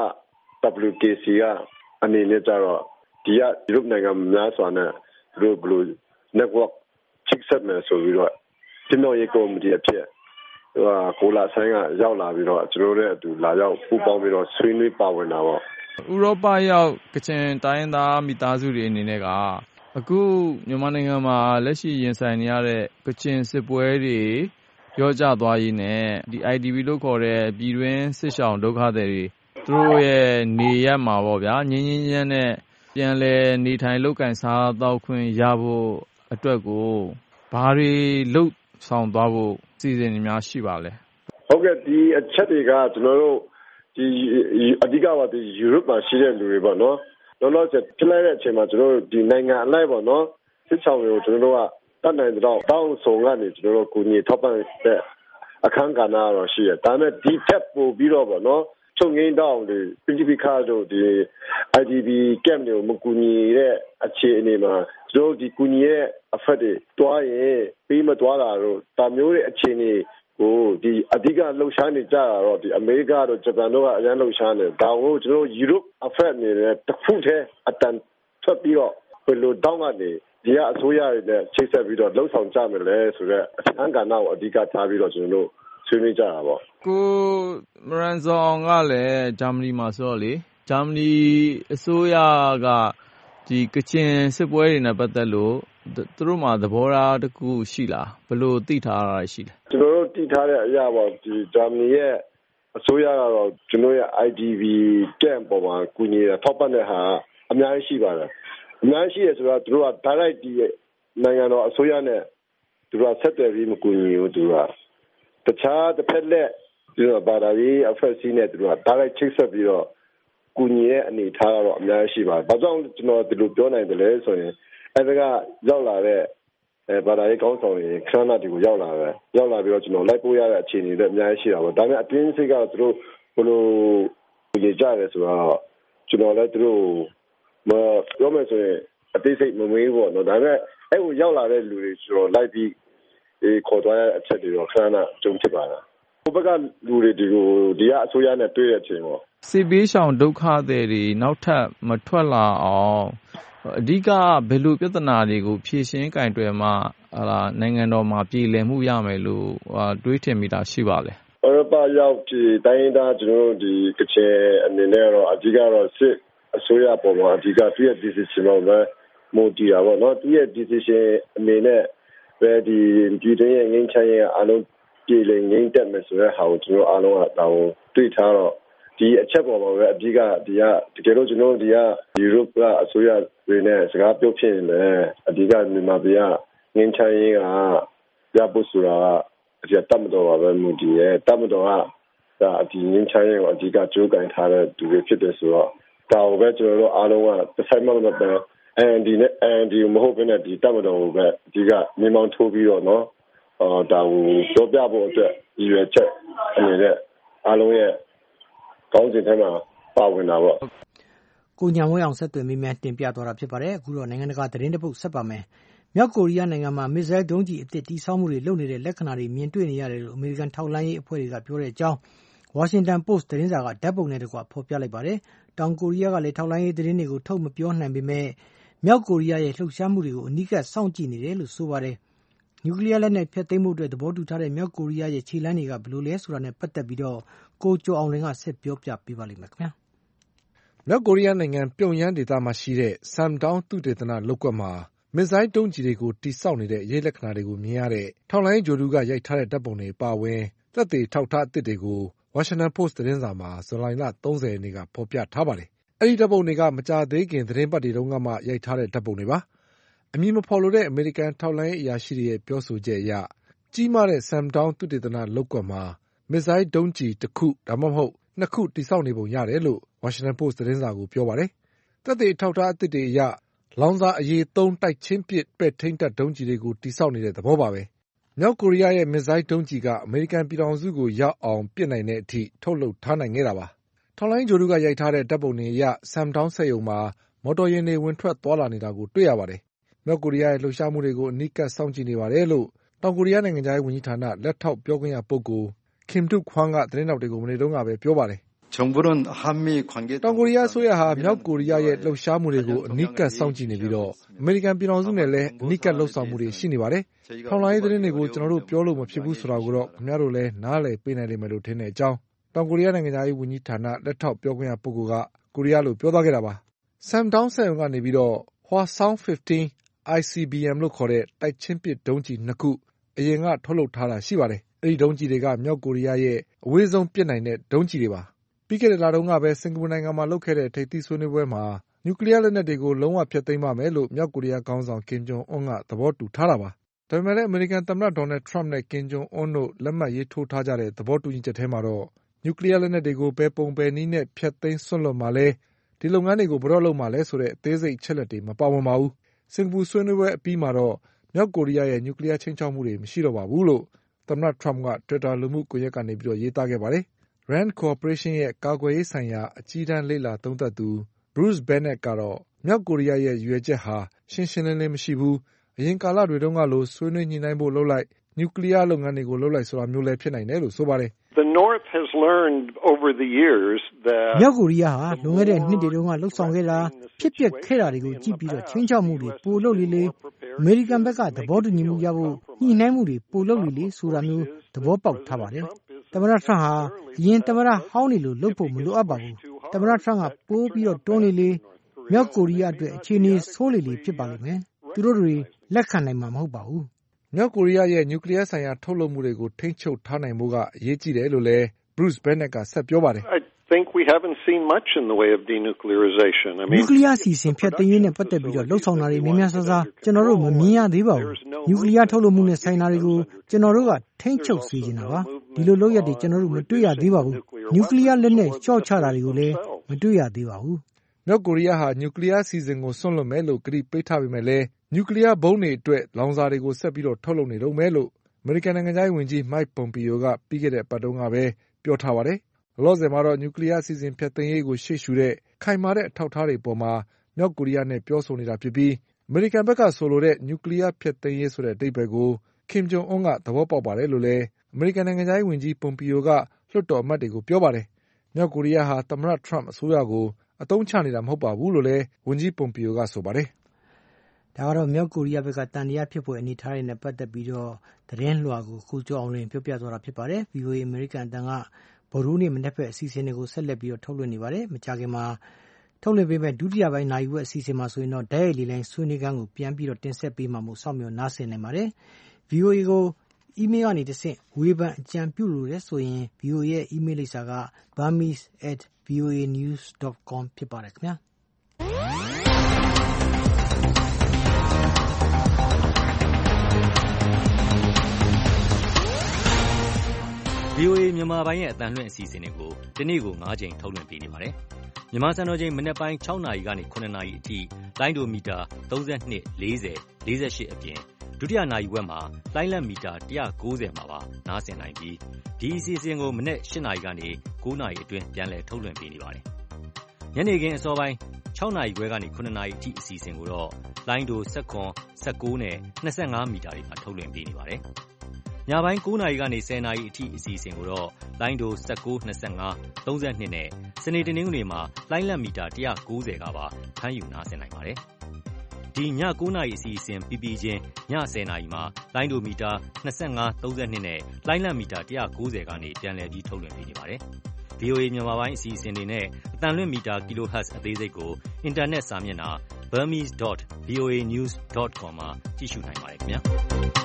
WKC ကအနေနဲ့ကြတော့ဒီကရုပ်နိုင်ငံများစွာနဲ့တို့ဘလို့ network ချိတ်ဆက်မယ်ဆိုပြီးတော့ဒီမျိုးရေးကော်မတီအဖြစ်ကိုလာဆိုင်ကရောက်လာပြီးတော့ကျွန်တော်တို့ရဲ့အတူလာရောက်ပူးပေါင်းပြီးတော့ဆွေးနွေးပါဝင်တာပေါ့ဥရောပရောက်ကချင်တိုင်းရင်းသားမိသားစုတွေအနေနဲ့ကအခုမြန်မာနိုင်ငံမှာလက်ရှိရင်ဆိုင်နေရတဲ့ကချင်စစ်ပွဲတွေရောကြသွားရေးနဲ့ဒီ IDP လို့ခေါ်တဲ့ပြည်တွင်းစစ်ရှောင်ဒုက္ခသည်တွေသူတို့ရဲ့နေရမှာပေါ့ဗျာငြင်းငြင်းညမ်းနဲ့ပြန်လဲနေထိုင်လုပ်ကင်စားတော့ခွင့်ရဖို့အတွက်ကိုဘာတွေလှုပ်ဆောင်သွားဖို့စီစဉ်နေများရှိပါလဲဟုတ်ကဲ့ဒီအချက်တွေကကျွန်တော်တို့ဒီအဓိကကဒီယူရိုပမှာရှိတဲ့လူတွေပေါ့နော်လောလောဆယ်ဖြစ်လိုက်တဲ့အချိန်မှာကျွန်တော်တို့ဒီနိုင်ငံအလိုက်ပေါ့နော်စစ်ဆောင်တွေကိုကျွန်တော်တို့ကတတ်နိုင်တော့တောင်းဆိုကနေကျွန်တော်တို့ကိုညီထောက်ပံ့တဲ့အခမ်းကဏ္ဍတော့ရှိတယ်ဒါပေမဲ့ဒီထက်ပိုပြီးတော့ပေါ့နော်ချုပ်ငိမ့်တော့ဒီ PGP ခါတို့ဒီ IDP camp တွေကိုမကူညီတဲ့အခြေအနေမှာကျွန်တော်ဒီကူညီရဲ့အဖက်တွေတွားရင်ပြီးမတွားတာတော့တာမျိုးရဲ့အခြေအနေကိုဒီအဓိကလှုပ်ရှားနေကြတာတော့ဒီအမေရိကတို့ဂျပန်တို့ကအရင်လှုပ်ရှားနေဒါကိုကျွန်တော်ယူရိုပအဖက်အနေနဲ့တစ်ခုတည်းအတန်ထွက်ပြီးတော့ဘယ်လိုတောင်းကနေဒီကအစိုးရတွေနဲ့ချိတ်ဆက်ပြီးတော့လှုပ်ဆောင်ကြမယ်လဲဆိုတော့အခမ်းကဏ္ဍကိုအဓိကထားပြီးတော့ကျွန်တော်တို့ဆွေးနွေးကြတာပေါ့ကိုမရန်ဇော်အောင်ကလည်းဂျာမနီမှာဆိုတော့လေဂျာမနီအစိုးရကဒီကချင်စစ်ပွဲတွေနဲ့ပတ်သက်လို့သူတို့မှာသဘောထားတစ်ခုရှိလားဘယ်လိုသိထားတာရှိလဲကျွန်တော်တို့သိထားတဲ့အရာပေါ့ဒီဂျာမနီရဲ့အစိုးရကတော့ကျွန်တော်ရဲ့ IDP camp ပေါ်မှာကူညီတာထောက်ပံ့တဲ့ဟာအများကြီးရှိပါတယ်အများကြီးရှိရဆိုတော့သူတို့က direct ဒီနိုင်ငံတော်အစိုးရနဲ့သူတို့ဆက်သွယ်ပြီးမကူညီဘူးသူကတခြားတစ်ဖက်လက်ဒီတော့ဘာသာရေးအဖွဲ့အစည်းနဲ့သူတို့က direct ချိတ်ဆက်ပြီးတော့ကူညီရဲ့အနေထားကတော့အများကြီးရှိပါတယ်။ဘာကြောင့်ကျွန်တော်ဒီလိုပြောနိုင်တယ်လဲဆိုရင်အဲဒီကရောက်လာတဲ့ဘာသာရေးကောင်းဆောင်တွေခဏဒီကိုရောက်လာပြီးတော့ကျွန်တော်လိုက်ပို့ရတဲ့အခြေအနေတွေအများကြီးရှိတာပေါ့။ဒါပေမဲ့အတွင်းစိတ်ကသူတို့ဘယ်လိုကြကြရဲဆိုတော့ကျွန်တော်လည်းသူတို့မပြောမယ်ဆိုရင်အသေးစိတ်မမေးဘူးပေါ့နော်။ဒါပေမဲ့အဲ့ကိုရောက်လာတဲ့လူတွေဆိုတော့လိုက်ပြီးခေါ်သွားတဲ့အချက်တွေတော့ခဏကြုံဖြစ်ပါလား။ဟိုဘက်ကလူတွေဒီကအစိုးရနဲ့တွေ့တဲ့အချိန်ပေါ့စစ်ဘေးရှောင်ဒုက္ခသည်တွေနောက်ထပ်မထွက်လာအောင်အဓိကဘယ်လိုပြဿနာတွေကိုဖြေရှင်းကင်တွယ်မှနိုင်ငံတော်မှာပြည်လည်မှုရမယ်လို့တွေးထင်မိတာရှိပါလဲ။ဥရောပရောက်ဒီတိုင်းရင်းသားကျွန်တော်တို့ဒီကချင်အနေနဲ့တော့အဓိကတော့စစ်အစိုးရပေါ်မှာအဓိကသူ့ရဲ့ decision တော့ပဲမူတည်တာပေါ့နော်သူ့ရဲ့ decision အနေနဲ့ပဲဒီပြည်တွင်းရဲ့ငင်းချင်ရဲ့အလုံးပြည်လည်ငင်းတက်မယ်ဆိုတဲ့ဟာကိုကျွန်တော်အားလုံးကဒါကိုတွေ့ထားတော့ဒီအချက်ပေါ်မှာပဲအဓိကဒီကတကယ်လို့ကျွန်တော်ဒီကယူရိုပကအစိုးရတွေနဲ့စကားပြောဖြစ်ရင်လည်းအဓိကမြန်မာပြည်ကငင်းချင်ရေးကရဖို့ဆိုတာကအဓိကတတ်မတော်ပါပဲမူတည်ရဲ့တတ်မတော်ကဒါဒီငင်းချင်ရေးကိုအဓိကကြိုးကင်ထားတဲ့သူတွေဖြစ်တယ်ဆိုတော့ဒါကိုပဲကျွန်တော်တို့အားလုံးကတစ်ဆိုင်မှမဟုတ်ပဲဒီမဟုတ်ဘဲနဲ့ဒီတတ်မတော်ကိုပဲအဓိကမြေမောင်းထိုးပြီးတော့နော်ဒါကိုပြောပြဖို့အတွက်ရည်ရွယ်ချက်အနေနဲ့အားလုံးရဲ့ကောင်းစဉ်ထဲမှာပါဝင်တာပေါ့ကိုညံဝဲအောင်ဆက်သွယ်မိမြန်တင်ပြသွားတာဖြစ်ပါတယ်အခုတော့နိုင်ငံတကာသတင်းတစ်ပုဒ်ဆက်ပါမယ်မြောက်ကိုရီးယားနိုင်ငံမှာမစ်ဇိုင်းဒုံးကျည်အသစ်တိစောက်မှုတွေလုပ်နေတဲ့လက္ခဏာတွေမြင်တွေ့နေရတယ်လို့အမေရိကန်ထောက်လှမ်းရေးအဖွဲ့တွေကပြောတဲ့အကြောင်းဝါရှင်တန်ပို့စ်သတင်းစာကဓာတ်ပုံနဲ့တကွဖော်ပြလိုက်ပါတယ်တောင်ကိုရီးယားကလည်းထောက်လှမ်းရေးသတင်းတွေကိုထုတ်မပြောနိုင်ပေမဲ့မြောက်ကိုရီးယားရဲ့လှုပ်ရှားမှုတွေကိုအနီးကပ်စောင့်ကြည့်နေတယ်လို့ဆိုပါတယ်နျူကလ িয়ার လက်နက်ဖျက်သိမ်းမှုအတွက်သဘောတူထားတဲ့မြောက်ကိုရီးယားရဲ့ခြေလှမ်းတွေကဘယ်လိုလဲဆိုတာနဲ့ပတ်သက်ပြီးတော့ကိုကျော်အောင်လင်းကဆက်ပြောပြပေးပါလိမ့်မယ်ခင်ဗျာမြောက်ကိုရီးယားနိုင်ငံပြုံယမ်းဒေသမှာရှိတဲ့ Samdong သုတေသနလုပ်ကွက်မှာမစ်ဇိုင်းဒုံးကျည်တွေကိုတိစောက်နေတဲ့ရေးလက္ခဏာတွေကိုမြင်ရတဲ့ထောက်လှမ်းရေးဂြိုဟ်တုကရိုက်ထားတဲ့ဓာတ်ပုံတွေပါဝင်သက်သေထောက်ထားအသစ်တွေကိုဝါရှင်တန်ပို့စ်သတင်းစာမှာဇူလိုင်လ30ရက်နေ့ကဖော်ပြထားပါတယ်။အဲဒီဓာတ်ပုံတွေကမကြာသေးခင်သတင်းပတ်တွေတုန်းကမှရိုက်ထားတဲ့ဓာတ်ပုံတွေပါ။အမည်မဖော်လိုတဲ့အမေရိကန်ထောက်လှမ်းရေးအရာရှိတွေရဲ့ပြောဆိုချက်အရကြီးမားတဲ့ Samdong သုတေသနလုပ်ကွက်မှာမစ်ဇိုင်းဒုံးကျည်တစ်ခုဒါမှမဟုတ်နှစ်ခုတိစောက်နေပုံရတယ်လို့ဝါရှင်တန်ပို့စ်သတင်းစာကိုပြောပါတယ်။သက်သေထောက်ထားအသစ်တွေအရလောင်စာအရေးသုံးတိုက်ချင်းပစ်ပဲ့ထိန်းတပ်ဒုံးကျည်တွေကိုတိစောက်နေတဲ့သဘောပါပဲ။မြောက်ကိုရီးယားရဲ့မစ်ဇိုင်းဒုံးကျည်ကအမေရိကန်ပြည်ထောင်စုကိုရောက်အောင်ပစ်နိုင်တဲ့အထိထုတ်လုပ်ထားနိုင်ခဲ့တာပါ။ထောက်လှမ်းရေးဂြိုဟ်တုကရိုက်ထားတဲ့ဓာတ်ပုံတွေအရ Samdong စက်ရုံမှာမော်တော်ယာဉ်တွေဝင်ထွက်သွားလာနေတာကိုတွေ့ရပါတယ်။မြောက်ကိုရီးယားရဲ့လှုပ်ရှားမှုတွေကိုအနီးကပ်စောင့်ကြည့်နေပါတယ်လို့တောင်ကိုရီးယားနိုင်ငံခြားရေးဝန်ကြီးဌာနလက်ထောက်ပြောခွင့်ရပုဂ္ဂိုလ် Kim Duk-hwan ကသတင်းထောက်တွေကိုမနေ့တုန်းကပဲပြောပါတယ်။တောင်ကိုရီးယားအစိုးရဟာမြောက်ကိုရီးယားရဲ့လှုပ်ရှားမှုတွေကိုအနီးကပ်စောင့်ကြည့်နေပြီးတော့အမေရိကန်ပြည်ထောင်စုနဲ့လည်းအနီးကပ်လှုပ်ဆောင်မှုတွေရှိနေပါတယ်။ထောက်လှမ်းရေးသတင်းတွေကိုကျွန်တော်တို့ပြောလို့မဖြစ်ဘူးဆိုတာကိုတော့ခင်ဗျားတို့လည်းနားလည်ပေးနိုင်လိမ့်မယ်လို့ထင်တဲ့အကြောင်းတောင်ကိုရီးယားနိုင်ငံခြားရေးဝန်ကြီးဌာနလက်ထောက်ပြောခွင့်ရပုဂ္ဂိုလ်ကကိုရီးယားလိုပြောသွားခဲ့တာပါ။ Samdong စက်ရုံကနေပြီးတော့ Hwasong-15 ICBM လို့ခေါ်တဲ့တိုက်ချင်းပစ်ဒုံးကျည်နှစ်ခုအရင်ကထုတ်လုပ်ထားတာရှိပါတယ်။အဲဒီဒုံးကျည်တွေကမြောက်ကိုရီးယားရဲ့အဝေးဆုံးပစ်နိုင်တဲ့ဒုံးကျည်တွေပါ။ပြီးခဲ့တဲ့လတုန်းကပဲစင်ကာပူနိုင်ငံမှာလုပ်ခဲ့တဲ့ထိပ်သီးဆွေးနွေးပွဲမှာနျူကလ িয়ার လက်နက်တွေကိုလုံးဝဖျက်သိမ်းပါမယ်လို့မြောက်ကိုရီးယားခေါင်းဆောင်ကင်ဂျုံအွန်းကသဘောတူထားတာပါ။ဒါပေမဲ့လည်းအမေရိကန်သမ္မတဒေါ်နယ်ထရမ့်နဲ့ကင်ဂျုံအွန်းတို့လက်မှတ်ရေးထိုးထားကြတဲ့သဘောတူညီချက်ထဲမှာတော့နျူကလ িয়ার လက်နက်တွေကိုဘယ်ပုံဘယ်နည်းနဲ့ဖျက်သိမ်းစွန့်လွတ်မှာလဲဒီလုပ်ငန်းတွေကိုဘယ်တော့လုပ်မှာလဲဆိုတဲ့အသေးစိတ်အချက်လက်တွေမပါဝင်ပါဘူး။စင်ကာပူဆွေးနွေးပွဲအပြီးမှာတော့မြောက်ကိုရီးယားရဲ့နျူကလ িয়ার ခြိမ်းခြောက်မှုတွေမရှိတော့ပါဘူးလို့သမ္မတထရမ့်က Twitter လူမှုကွန်ရက်ကနေရေးသားခဲ့ပါတယ်။ Rand Corporation ရဲ့ကာကွယ်ရေးဆိုင်ရာအကြီးတန်းလေ့လာသုံးသပ်သူ Bruce Bennett ကတော့မြောက်ကိုရီးယားရဲ့ရည်ရွယ်ချက်ဟာရှင်းရှင်းလင်းလင်းမရှိဘူး။အရင်ကာလတွေတုန်းကလိုဆွေးနွေးညှိနှိုင်းဖို့လုပ်လိုက်နျူကလ িয়ার လုပ်ငန်းတွေကိုလုပ်လိုက်ဆိုတာမျိုးလည်းဖြစ်နိုင်တယ်လို့ဆိုပါတယ်။မြောက်ကိုရီးယားဟာလွန်ခဲ့တဲ့နှစ်တွေတုန်းကလှုပ်ဆောင်ခဲ့တာဖြစ်ပျက်ခဲ့တာတွေကိုကြည့်ပြီးတော့ချင်းချောက်မှုတွေပိုလုပ်လေအမေရိကန်ဘက်ကသဘောတူညီမှုရဖို့ညှိနှိုင်းမှုတွေပိုလုပ်လေဆိုတာမျိုးသဘောပေါက်ထားပါတယ်။သမ္မတထရမ့်ဟာအရင်သမ္မတဟောင်းတွေလိုလုပ်ဖို့မလိုအပ်ပါဘူး။သမ္မတထရမ့်ကပိုးပြီးတော့တွန်းလေမြောက်ကိုရီးယားအတွက်အခြေအနေဆိုးလေဖြစ်ပါလိမ့်မယ်။သူတို့တွေလက်ခံနိုင်မှာမဟုတ်ပါဘူး။မြောက်ကိုရီးယားရဲ့နျူကလ িয়ার ဆိုင်ရာထုတ်လုပ်မှုတွေကိုထိန်းချုပ်ထားနိုင်ဖို့ကအရေးကြီးတယ်လို့လည်း Bruce Bennett ကဆက်ပြောပါတယ်။နျူကလ িယားစီစဉ်ဖျက်သိမ်းရေးနဲ့ပတ်သက်ပြီးတော့လှုပ်ဆောင်တာတွေများများစားကျွန်တော်တို့မမြင်ရသေးပါဘူး။နျူကလ িয়ার ထုတ်လုပ်မှုနဲ့ဆိုင်တာတွေကိုကျွန်တော်တို့ကထိန်းချုပ်စေချင်တာပါ။ဒီလိုလုပ်ရက်တွေကျွန်တော်တို့မတွေ့ရသေးပါဘူး။နျူကလ িয়ার လက်နက်လျှော့ချတာတွေကိုလည်းမတွေ့ရသေးပါဘူး။မြောက်ကိုရီးယားဟာနျူကလ িয়ার အစီအစဉ်ကိုစွန့်လွတ်မယ်လို့ကတိပေးထားပေမဲ့လည်းနျူကလ িয়ার ဘုံးတွေအတွက်လောင်စာတွေကိုဆက်ပြီးထုတ်လုပ်နေတုန်းပဲလို့အမေရိကန်နိုင်ငံခြားရေးဝန်ကြီး Mike Pompeo ကပြီးခဲ့တဲ့အပတ်တုန်းကပဲပြောထားပါတယ်။လောလောဆယ်မှာတော့နျူကလ িয়ার အစီအစဉ်ဖျက်သိမ်းရေးကိုရှေ့ရှုတဲ့ခိုင်မာတဲ့အထောက်အထားတွေအပေါ်မှာမြောက်ကိုရီးယားနဲ့ပြောဆိုနေတာဖြစ်ပြီးအမေရိကန်ဘက်ကဆိုလိုတဲ့နျူကလ িয়ার ဖျက်သိမ်းရေးဆိုတဲ့အဓိပ္ပာယ်ကိုကင်ဂျုံအွန်းကသဘောပေါက်ပါတယ်လို့လည်းအမေရိကန်နိုင်ငံခြားရေးဝန်ကြီး Pompeo ကလွှတ်တော်အမတ်တွေကိုပြောပါတယ်။မြောက်ကိုရီးယားဟာသမ္မတထရမ့်အစိုးရကိုအသုံးချနေတာမဟုတ်ပါဘူးလို့လည်းဝန်ကြီး Pompeo ကဆိုပါတယ်။ဒါကတော့မြောက်ကိုရီးယားဘက်ကတန်တရားဖြစ်ပေါ်အနေထားတွေနဲ့ပတ်သက်ပြီးတော့သတင်းလွှာကိုကိုကျော်အောင်လင်းပြောပြသွားတာဖြစ်ပါတယ်။ VOA အမေရိကန်အတန်ကဗုဒ္ဓဟူးနေ့မနက်ဖက်အစီအစဉ်တွေကိုဆက်လက်ပြီးတော့ထုတ်လွှင့်နေပါတယ်။မကြာခင်မှာထုတ်လွှင့်ပေးမဲ့ဒုတိယပိုင်းနိုင်ဝက်အစီအစဉ်မှာဆိုရင်တော့ဓာတ်ရိုက်လေလိုင်းဆွေးနွေးခန်းကိုပြန်ပြီးတော့တင်ဆက်ပေးမှာမို့စောင့်မျှော်နားဆင်နိုင်ပါတယ်။ VOA ကိုအီးမေးလ်ကနေတဆင့်ဝေဖန်အကြံပြုလို့ရဆိုရင် VOA ရဲ့အီးမေးလ်လိပ်စာက burmese@voanews.com ဖြစ်ပါတယ်ခင်ဗျာ။ VOA မြန်မာပိုင်းရဲ့အသံလွှင့်အစီအစဉ်တွေကိုဒီနေ့ကို9ချိန်ထုတ်လွှင့်ပေးနေပါတယ်။မြန်မာစံတော်ချိန်မနက်ပိုင်း6နာရီကနေ9နာရီအထိလိုင်းဒိုမီတာ32 40 48အပြင်ဒုတိယနာရီဝက်မှာလိုင်းလက်မီတာ190မှာပါနားဆင်နိုင်ပြီးဒီအစီအစဉ်ကိုမနက်8နာရီကနေ9နာရီအတွင်းပြန်လည်ထုတ်လွှင့်ပေးနေပါတယ်။ညနေခင်းအစောပိုင်း6နာရီခွဲကနေ9နာရီအထိအစီအစဉ်ကိုတော့လိုင်းဒို19 19နဲ့25မီတာတွေမှာထုတ်လွှင့်ပေးနေပါတယ်။ညပိုင်း9နာရီကနေ10နာရီအထိအစီအစဉ်ကိုတော့လိုင်းဒို19 25 32နဲ့စနေတနင်္ဂနွေမှာလိုင်းလက်မီတာ190ကပါဖမ်းယူနားဆင်နိုင်ပါတယ်။ဒီည9နာရီအစီအစဉ်ပြီးပြီးချင်းည10နာရီမှာလိုင်းဒိုမီတာ25 32နဲ့လိုင်းလံမီတာ190ကနေပြန်လည်ပြီးထုတ်လွှင့်ပေးနေပါတယ်။ VOA မြန်မာပိုင်းအစီအစဉ်တွေနဲ့အတန်လွင့်မီတာ kilohertz အသေးစိတ်ကိုအင်တာနက်စာမျက်နှာ burmese.voanews.com မှာကြည့်ရှုနိုင်ပါတယ်ခင်ဗျာ။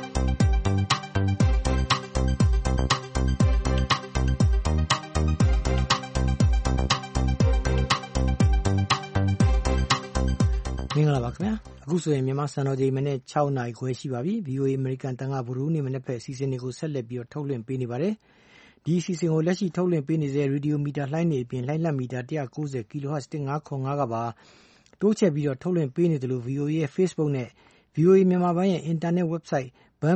မင်္ဂလာပါခင်ဗျာအခုဆိုရင်မြန်မာစံတော်ချိန်မနေ့6နာရီခွဲရှိပါပြီ VOA American တန်ခါဗရုနေ့မနေ့ဖက်အစီအစဉ်တွေကိုဆက်လက်ပြီးတော့ထုတ်လွှင့်ပေးနေပါတယ်ဒီအစီအစဉ်ကိုလက်ရှိထုတ်လွှင့်ပေးနေတဲ့ရေဒီယိုမီတာလှိုင်းတွေအပြင်လှိုင်းလက်မီတာ190 kHz 1505ကပါတိုးချဲ့ပြီးတော့ထုတ်လွှင့်ပေးနေတယ်လို့ VOA ရဲ့ Facebook နဲ့ VOA မြန်မာပိုင်းရဲ့ Internet website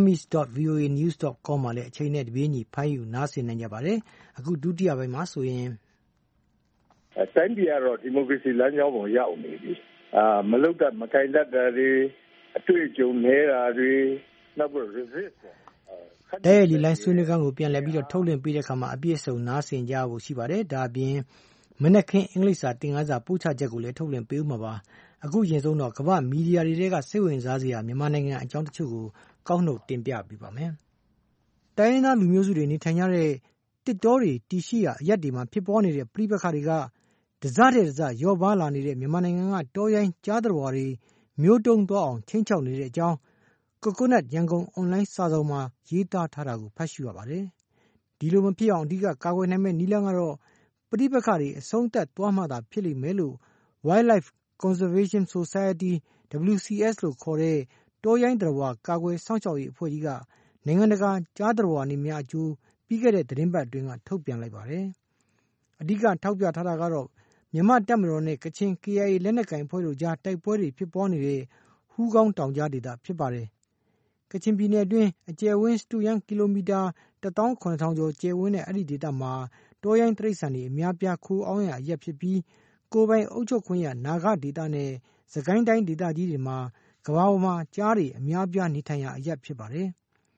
burmese.voanews.com မှာလည်းအချိန်နဲ့တပြေးညီဖိုင်းယူနားဆင်နိုင်ကြပါတယ်အခုဒုတိယပိုင်းမှာဆိုရင်တိုင်းပြည်ကတော့ဒီမိုကရေစီလမ်းကြောင်းပေါ်ရောက်နေပြီမလုတ်တမကင်တတ်တာတွေအတွေ့အကြုံနေတာတွေနောက်ပြီး resist တဲ့လီလိုင်းဆွေးနွေးခန်းကိုပြန်လည်ပြီးတော့ထုတ်လွှင့်ပေးတဲ့အခါမှာအပြည့်အစုံနားဆင်ကြဖို့ရှိပါတယ်ဒါအပြင်မနက်ခင်းအင်္ဂလိပ်စာသင်ခန်းစာပို့ချချက်ကိုလည်းထုတ်လွှင့်ပေးဦးမှာပါအခုရင်ဆုံးတော့ကမ္ဘာမီဒီယာတွေကစိတ်ဝင်စားစရာမြန်မာနိုင်ငံအကြောင်းတချို့ကိုကောက်နှုတ်တင်ပြပေးပါမယ်တိုင်းရင်းသားလူမျိုးစုတွေနေထိုင်ကြတဲ့တစ်တောတွေတီရှိရာအရက်တွေမှာဖြစ်ပေါ်နေတဲ့ပြိပခါတွေကတစားတဲ့တစားရော့ပါလာနေတဲ့မြန်မာနိုင်ငံကတောရိုင်းကြားတော်ဝါတွေမျိုးတုံးသွားအောင်ချင်းချောက်နေတဲ့အကြောင်းကိုကိုနတ်ရန်ကုန်အွန်လိုင်းစာဆောင်မှာရေးသားထားတာကိုဖတ်ရှုရပါတယ်ဒီလိုမဖြစ်အောင်အဓိကကာကွယ်နိုင်မဲ့နည်းလမ်းကတော့ပြိပခါတွေအဆုံးသတ်သွားမှသာဖြစ်လိမ့်မယ်လို့ Wildlife Conservation Society WCS လို့ခေါ်တဲ့တောရိုင်းတော်ဝါကာကွယ်စောင့်ရှောက်ရေးအဖွဲ့ကြီးကနိုင်ငံတကာကြားတော်ဝါနေများအကျိုးပြီးခဲ့တဲ့သတင်းပတ်အတွင်းကထုတ်ပြန်လိုက်ပါတယ်အဓိကထောက်ပြထားတာကတော့မြန်မာတပ်မတော်နဲ့ကချင် KIA လက်နက်ကိုင်ဖွဲ့တို့ကြားတိုက်ပွဲတွေဖြစ်ပေါ်နေတဲ့ဟူးကောင်းတောင်ကြားဒေသဖြစ်ပါတယ်ကချင်ပြည်နယ်အတွင်းအကျယ်ဝန်းစတုရန်ကီလိုမီတာ18000ကျော်ကျယ်ဝန်းတဲ့အဲ့ဒီဒေသမှာတောရိုင်းတိရစ္ဆာန်တွေအများပြားခိုးအောင်ရအရက်ဖြစ်ပြီးကိုယ်ပိုင်အုပ်ချုပ်ခွင့်ရနာဂဒေသနဲ့စကိုင်းတိုင်းဒေသကြီးတွေမှာကမ္ဘာပေါ်မှာကြားတွေအများပြားနေထိုင်ရအရက်ဖြစ်ပါတယ်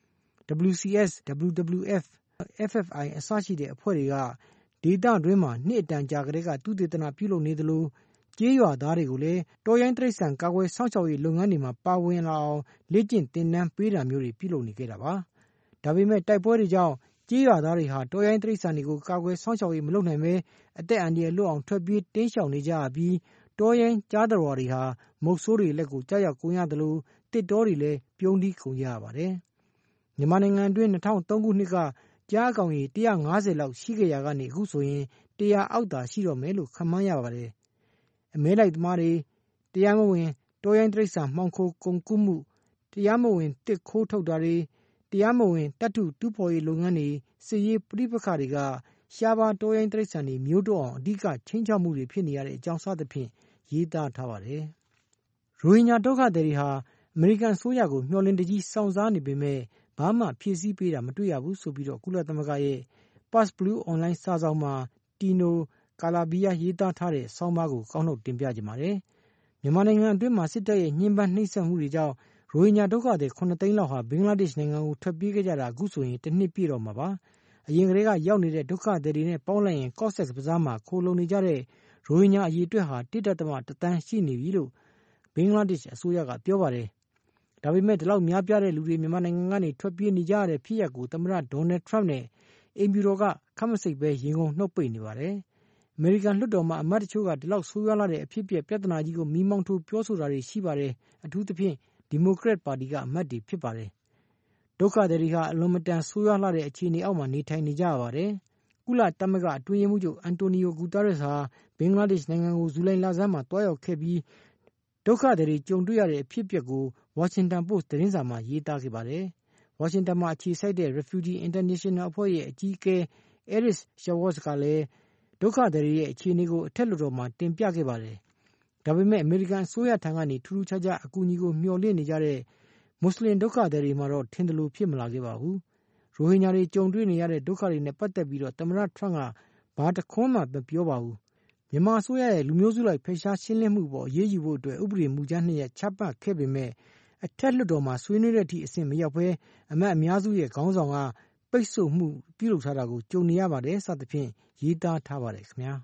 WCS, WWF, FFI အစရှိတဲ့အဖွဲ့တွေကဒေသတွင်းမှာနှစ်အတန်ကြာကလေးကသူတေသနာပြုလုပ်နေသလိုကျေးရွာသားတွေကိုလည်းတောရိုင်းတိရစ္ဆာန်ကာကွယ်စောင့်ရှောက်ရေးလုပ်ငန်းတွေမှာပါဝင်လာအောင်လေ့ကျင့်သင်တန်းပေးတာမျိုးတွေပြုလုပ်နေခဲ့တာပါဒါပေမဲ့တိုက်ပွဲတွေကြောင့်ကျေးရွာသားတွေဟာတောရိုင်းတိရစ္ဆာန်တွေကိုကာကွယ်စောင့်ရှောက်ရေးမလုပ်နိုင်ဘဲအသက်အန္တရာယ်လွတ်အောင်ထွက်ပြေးတင်းရှောင်နေကြရပြီးတောရိုင်းကြားတော်ဝါတွေဟာမုတ်ဆိုးတွေလက်ကိုကြားရောက်ကုန်ရသလိုတစ်တောတွေလည်းပြုံးတီးကုန်ကြရပါတယ်မြန်မာနိုင်ငံအတွင်း2003ခုနှစ်ကကြားကောင်ရီ150လောက်ရှိခဲ့ရာကနေအခုဆိုရင်100အောက်သာရှိတော့မယ်လို့ခန့်မှန်းရပါတယ်အမဲလိုက်သမားတွေတရားမဝင်တောရိုင်းတိရစ္ဆာန်မှောင်ခိုကုန်ကူးမှုတရားမဝင်တစ်ခိုးထုတ်တာတွေတရားမဝင်တတ်ထုတူးဖော်ရေးလုပ်ငန်းတွေစစ်ရေးပြိပခါတွေကရှားပါတောရိုင်းတိရစ္ဆာန်တွေမျိုးတော့အောင်အဓိကချင်းချောက်မှုတွေဖြစ်နေရတဲ့အကြောင်းစသဖြင့်ရေးသားထားပါတယ်ရိုဟင်ဂျာဒုက္ခသည်တွေဟာအမေရိကန်အစိုးရကိုမျှော်လင့်တကြီးစောင့်စားနေပေမဲ့ဘာမှဖြည့်ဆည်းပေးတာမတွေ့ရဘူးဆိုပြီးတော့ကုလသမဂ္ဂရဲ့ Pass Blue Online စာဆောင်မှာတီနိုကာလာဘီယာရေးသားထားတဲ့ဆောင်းပါးကိုကောက်နှုတ်တင်ပြကြပါမယ်မြန်မာနိုင်ငံအတွင်းမှာစစ်တပ်ရဲ့ညှဉ်းပန်းနှိပ်စက်မှုတွေကြောင့်ရိုဟင်ဂျာဒုက္ခသည်9သိန်းလောက်ဟာဘင်္ဂလားဒေ့ရှ်နိုင်ငံကိုထွက်ပြေးခဲ့ကြတာအခုဆိုရင်တစ်နှစ်ပြည့်တော့မှာပါအရင်ကတည်းကရောက်နေတဲ့ဒုက္ခသည်တွေနဲ့ပေါင်းလိုက်ရင် Cox's Bazar မှာခိုလုံနေကြတဲ့ရိုဟင်ဂျာအရေအတွက်ဟာ 1.1 သန်းရှိနေပြီလို့ဘင်္ဂလားဒေ့ရှ်အစိုးရကပြောပါတယ်ဒါပေမဲ့ဒီလောက်များပြားတဲ့လူတွေမြန်မာနိုင်ငံကနေထွက်ပြေးနေကြရတဲ့ဖြစ်ရပ်ကိုသမ္မတဒေါ်နယ်ထရမ့်နဲ့အိမ်ဖြူတော်ကခက်မစိတ်ပဲရင်ကုန်နှုတ်ပိတ်နေပါတယ်အမေရိကန်လွှတ်တော်မှာအမတ်တချို့ကဒီလောက်ဆိုးရွားလာတဲ့အဖြစ်အပျက်ပြဿနာကြီးကိုမီးမောင်းထိုးပြောဆိုတာတွေရှိပါတယ်အထူးသဖြင့်ဒီမိုကရက်ပါတီကအမတ်တွေဖြစ်ပါတယ်ဒုက္ခသည်တွေဟာအလွန်မတန်ဆိုးရွားလာတဲ့အခြေအနေအောက်မှာနေထိုင်နေကြရပါတယ်ကုလသမဂ္ဂအတွင်းရေးမှူးချုပ်အန်တိုနီယိုဂူတာရက်စ်ဟာဘင်္ဂလားဒေ့ရှ်နိုင်ငံကိုဇူလိုင်လဆန်းမှာတွားရောက်ခဲ့ပြီးဒုက္ခသည်တွေကြုံတွေ့ရတဲ့အဖြစ်အပျက်ကိုဝါရှင်တန်ပို့စ်သတင်းစာမှာရေးသားခဲ့ပါတယ်ဝါရှင်တန်မှာအခြေစိုက်တဲ့ Refugee International အဖွဲ့ရဲ့အကြီးအကဲ Eris Schwartz ကလည်းဒုက္ခသည်တွေရဲ့အခြေအနေကိုအထက်လွှတ်တော်မှာတင်ပြခဲ့ပါတယ်ဒါပေမဲ့အမေရိကန်အစိုးရထံကနေထူးထူးခြားခြားအကူအညီကိုမျှော်လင့်နေကြတဲ့မွတ်စလင်ဒုက္ခသည်တွေမှာတော့ထင်သလိုဖြစ်မလာခဲ့ပါဘူးရိုဟင်ဂျာတွေကြုံတွေ့နေရတဲ့ဒုက္ခတွေနဲ့ပတ်သက်ပြီးတော့သမ္မတထရမ့်ကဘာတခွန်းမှမပြောပါဘူးမြန်မာအစိုးရရဲ့လူမျိုးစုလိုက်ဖယ်ရှားရှင်းလင်းမှုပေါ်အရေးယူဖို့အတွက်ဥပဒေမူကြမ်း2ရပ်ချမှတ်ခဲ့ပေမဲ့အထက်လွှတ်တော်မှာဆွေးနွေးတဲ့အထိအဆင့်မရောက်ဘဲအမတ်အများစုရဲ့ခေါင်းဆောင်ကပိတ်ဆို့မှုပြုလုပ်ထားတာကိုကြုံနေရပါတယ်စသဖြင့်ရေးသားထားပါတယ်ခင်ဗျာ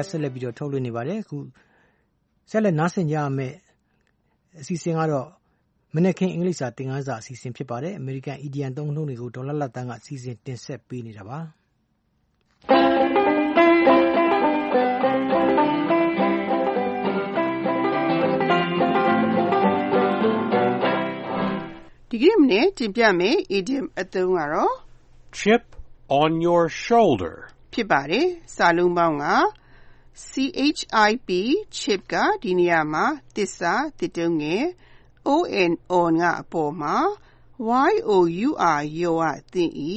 ဆက်လက်ပြီးတော့ထုတ်လွှင့်နေပါတယ်အခုဆက်လက်နားဆင်ကြရမယ့်အစီအစဉ်ကတော့မနက်ခင်းအင်္ဂလိပ်စာသင်ခန်းစာအစီအစဉ်ဖြစ်ပါတယ်အမေရိကန်အီဒီယံသုံးနှုန်းတွေကိုဒေါ်လာလတ်တန်းကအစီအစဉ်တင်ဆက်ပေးနေတာပါဒီကနေ့မနေ့တင်ပြမယ် idiom အသုံးကတော့ chip on your shoulder ဖြစ်ပါတယ်စာလုံးပေါင်းက CHIP chip ကဒီနေရာမှာသစ္စာတစ်တုံးငယ် on ကအပေါ်မှာ YOUR ယောကသင်ဤ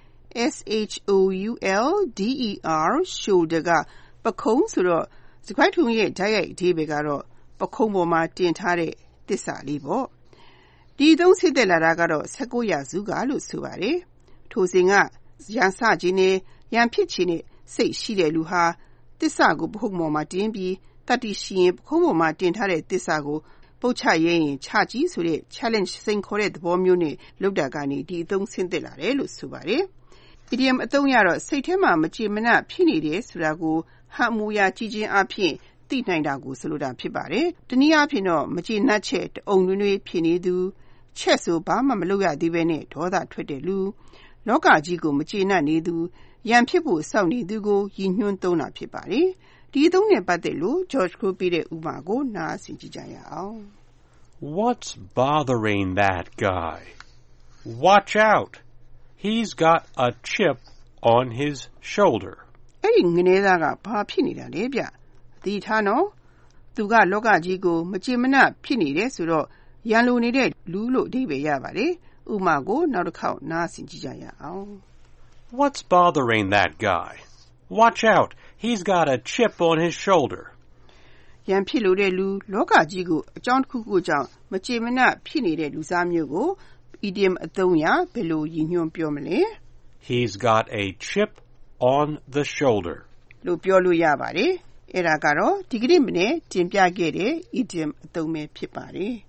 SHOULDER shoulder ကပခုံးဆိုတော့စကွိုက်ထုံရဲ့ဓာတ်ရိုက်အဓိပ္ပာယ်ကတော့ပခုံးပေါ်မှာတင်ထားတဲ့သစ္စာလေးပေါ့ဒီသုံးဆစ်သက်လာတာကတော့19ရာစုကလို့ဆိုပါတယ်ထိုစဉ်ကရန်စခြင်းနဲ့ရန်ဖြစ်ခြင်းနဲ့စိတ်ရှိတဲ့လူဟာသစ္စာကိုပခုံးပေါ်မှာတင်ပြီးတတိရှိရင်ပခုံးပေါ်မှာတင်ထားတဲ့သစ္စာကိုပုတ်ချရဲရင်ချကြည့်ဆိုတဲ့ challenge စိန်ခေါ်တဲ့သဘောမျိုးနဲ့လောက်တာကနေဒီအသုံးဆင်းသက်လာတယ်လို့ဆိုပါတယ်။ idiom အသုံးရတော့စိတ်ထဲမှာမကြေမနပ်ဖြစ်နေတယ်ဆိုတာကိုဟန်မူရာကြည့်ခြင်းအပြင်သိနိုင်တာကိုဆိုလိုတာဖြစ်ပါတယ်။တနည်းအားဖြင့်တော့မကြေနပ်ချက်တအုံတွင်ဖြစ်နေသူချက်ဆိုဘာမှမလုပ်ရသေးပဲနဲ့ဒေါသထွက်တဲ့လူလောကကြီးကိုမကြေနပ်နေသူရန်ဖြစ်ဖို့စောင့်နေသူကိုရည်ညွှန်းသုံးတာဖြစ်ပါတယ်။ဒီအသုံးနဲ့ပတ်သက်လို့ George ကိုပြတဲ့ဥပမာကိုနားဆင်ကြည့်ကြရအောင် What's bothering that guy? Watch out. He's got a chip on his shoulder. အဲ့ဒီငနေသားကဘာဖြစ်နေတာလဲဗျ။ဒီထားနော်သူကလောကကြီးကိုမကြေမနပ်ဖြစ်နေတယ်ဆိုတော့ရန်လိုနေတဲ့လူလို့အဓိပ္ပာယ်ရပါတယ်။ဥပမာကိုနောက်တစ်ခေါက်နားဆင်ကြည့်ကြရအောင် What's bothering that guy? Watch out. He's got a chip on his shoulder. ရန်ဖြစ်လို့တဲ့လူလောကကြီးကိုအကြောင်းတစ်ခုခုကြောင့်မကြေမနပ်ဖြစ်နေတဲ့လူစားမျိုးကို idiom အသုံးရဘယ်လိုရည်ညွှန်းပြောမလဲ He's got a chip on the shoulder. လို့ပြောလို့ရပါတယ်။အဲ့ဒါကတော့ဒီကနေ့မနေ့တင်ပြခဲ့တဲ့ idiom အသုံးပဲဖြစ်ပါတယ်။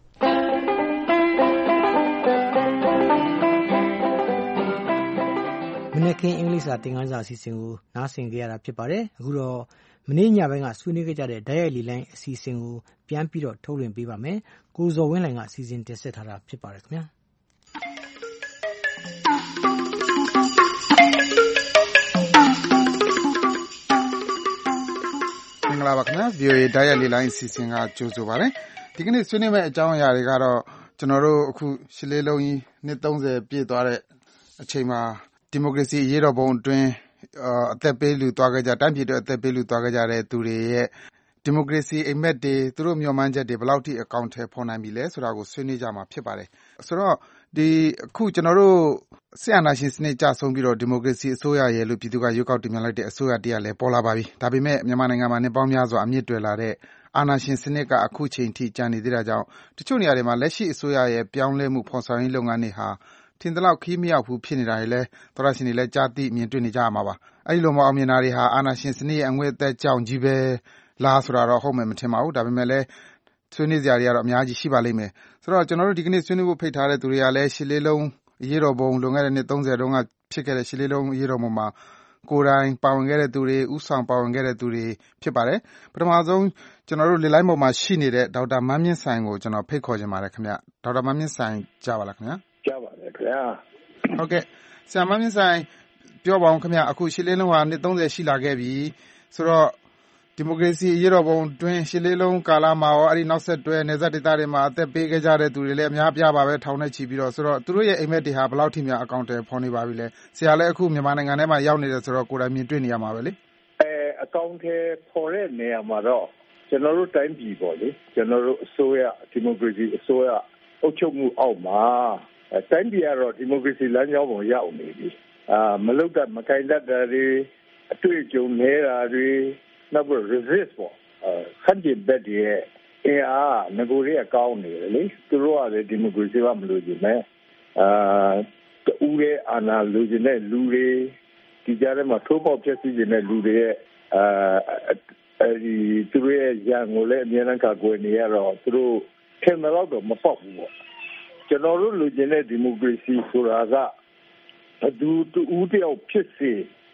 မနက်ခင်းအင်္ဂလိပ်စာသင်ခန်းစာအစီအစဉ်ကိုနားဆင်ကြရတာဖြစ်ပါတယ်အခုတော့မနေ့ညပိုင်းကဆွေးနွေးခဲ့ကြတဲ့ဓာတ်ရိုက်လီလိုင်းအစီအစဉ်ကိုပြန်ပြီးတော့ထုတ်လွှင့်ပေးပါမယ်ကိုဇော်ဝင်းလှိုင်ကအစီအစဉ်တင်ဆက်ထားတာဖြစ်ပါတယ်ခင်ဗျာမင်္ဂလာပါခင်ဗျာ VOA ဓာတ်ရိုက်လီလိုင်းအစီအစဉ်ကကြိုဆိုပါရစေဒီကနေ့ဆွေးနွေးမယ့်အကြောင်းအရာတွေကတော့ကျွန်တော်တို့အခုရှစ်လေးလုံးကြီးနှစ်30ပြည့်သွားတဲ့အချိန်မှာဒီမိုကရေစီအရေးတော်ပုံအတွင်းအသက်ပေးလူသွားခဲ့ကြတိုင်းပြည်အတွက်အသက်ပေးလူသွားခဲ့ကြတဲ့သူတွေရဲ့ဒီမိုကရေစီအိမ်မက်တွေသူတို့မျှော်မှန်းချက်တွေဘယ်လောက်ထိအကောင့်ထဲပေါ်နိုင်ပြီလဲဆိုတာကိုဆွေးနွေးကြမှာဖြစ်ပါတယ်ဆိုတော့ဒီအခုကျွန်တော်တို့ဆီယနာရှင်စနစ်ကြဆုံးပြီးတော့ဒီမိုကရေစီအစိုးရရဲ့လို့ပြည်သူကရွေးကောက်တင်မြှောက်လိုက်တဲ့အစိုးရတရက်လည်းပေါ်လာပါပြီဒါပေမဲ့မြန်မာနိုင်ငံမှာနေပေါင်းများစွာအမြင့်တွယ်လာတဲ့အာဏာရှင်စနစ်ကအခုချိန်ထိကြံနေသေးတာကြောင့်တချို့နေရာတွေမှာလက်ရှိအစိုးရရဲ့ပြောင်းလဲမှုဖော်ဆောင်ရေးလုပ်ငန်းတွေဟာထင်သလောက်ခီးမရောက်ဘူးဖြစ်နေတာတွေလဲသောရရှင်တွေလဲကြားသိမြင်တွေ့နေကြရမှာပါအဲဒီလိုမအောင်မြင်တာတွေဟာအာဏာရှင်စနစ်ရဲ့အငွေ့အသက်ကြောင့်ကြီးပဲလားဆိုတာတော့ဟုတ်မယ်မထင်ပါဘူးဒါပေမဲ့လဲဆွေးနွေးစရာတွေကတော့အများကြီးရှိပါလိမ့်မယ်ဆိုတော့ကျွန်တော်တို့ဒီကနေ့ဆွေးနွေးဖို့ဖိတ်ထားတဲ့သူတွေကလည်းရှစ်လေးလုံးအရေးတော်ပုံလွန်ခဲ့တဲ့နှစ်30တုန်းကဖြစ်ခဲ့တဲ့ရှစ်လေးလုံးအရေးတော်ပုံမှာကိုယ်တိုင်ပါဝင်ခဲ့တဲ့သူတွေဥဆောင်ပါဝင်ခဲ့တဲ့သူတွေဖြစ်ပါတယ်ပထမဆုံးကျွန်တော်တို့လေလိုင်းပေါ်မှာရှိနေတဲ့ဒေါက်တာမန်းမြင့်ဆိုင်ကိုကျွန်တော်ဖိတ်ခေါ်ခြင်းပါတယ်ခင်ဗျဒေါက်တာမန်းမြင့်ဆိုင်ကြားပါလားခင်ဗျကြားပါတယ်ခင်ဗျာဟုတ်ကဲ့ဆရာမန်းမြင့်ဆိုင်ပြောပါအောင်ခင်ဗျအခုရှစ်လေးလုံးဟာနှစ်30ရှိလာခဲ့ပြီဆိုတော့ဒီမိုကရေစီအရေးတော်ပုံတွင်ရှစ်လေးလုံးကာလမှာရောအဲ့ဒီနောက်ဆက်တွဲနေဆက်ဒေသတွေမှာအသက်ပေးခဲ့ကြတဲ့သူတွေလည်းအများပြားပါပဲထောင်နဲ့ချီပြီးတော့ဆိုတော့သူတို့ရဲ့အိမ်မက်တွေဟာဘယ်လောက်ထိများအကောင့်တွေဖော်နေပါပြီလဲဆရာလည်းအခုမြန်မာနိုင်ငံထဲမှာရောက်နေတယ်ဆိုတော့ကိုယ်တိုင်မြင်တွေ့နေရမှာပဲလေအကောင့်တွေဖော်တဲ့နေရာမှာတော့ကျွန်တော်တို့တိုင်းပြည်ပေါ့လေကျွန်တော်တို့အစိုးရဒီမိုကရေစီအစိုးရအုပ်ချုပ်မှုအောက်မှာတိုင်းပြည်ကတော့ဒီမိုကရေစီလမ်းကြောင်းပေါ်ရောက်နေပြီမလုတ်တတ်မကင်တတ်တာတွေအတွေ့အကြုံနေတာတွေနောက်ပြီး resist ပေါ့ခန့်ကျင်ဘက်တွေရဲ့အင်အားငကိုတွေကကောင်းနေတယ်လေသူတို့ကလည်းဒီမိုကရေစီကမလို့ကျင်မဲ့တူရဲ့အာဏာလူကျင်တဲ့လူတွေဒီကြားထဲမှာထိုးပေါက်ဖြစ်စီနေတဲ့လူတွေရဲ့အဲဒီသူတို့ရဲ့ရန်ကိုလည်းအများနဲ့ကာကွယ်နေရတော့သူတို့ထင်တယ်တော့မပေါ့ဘူးပေါ့ကျွန်တော်တို့လူကျင်တဲ့ဒီမိုကရေစီဆိုတာကဘယ်သူတူတယောက်ဖြစ်စေဒ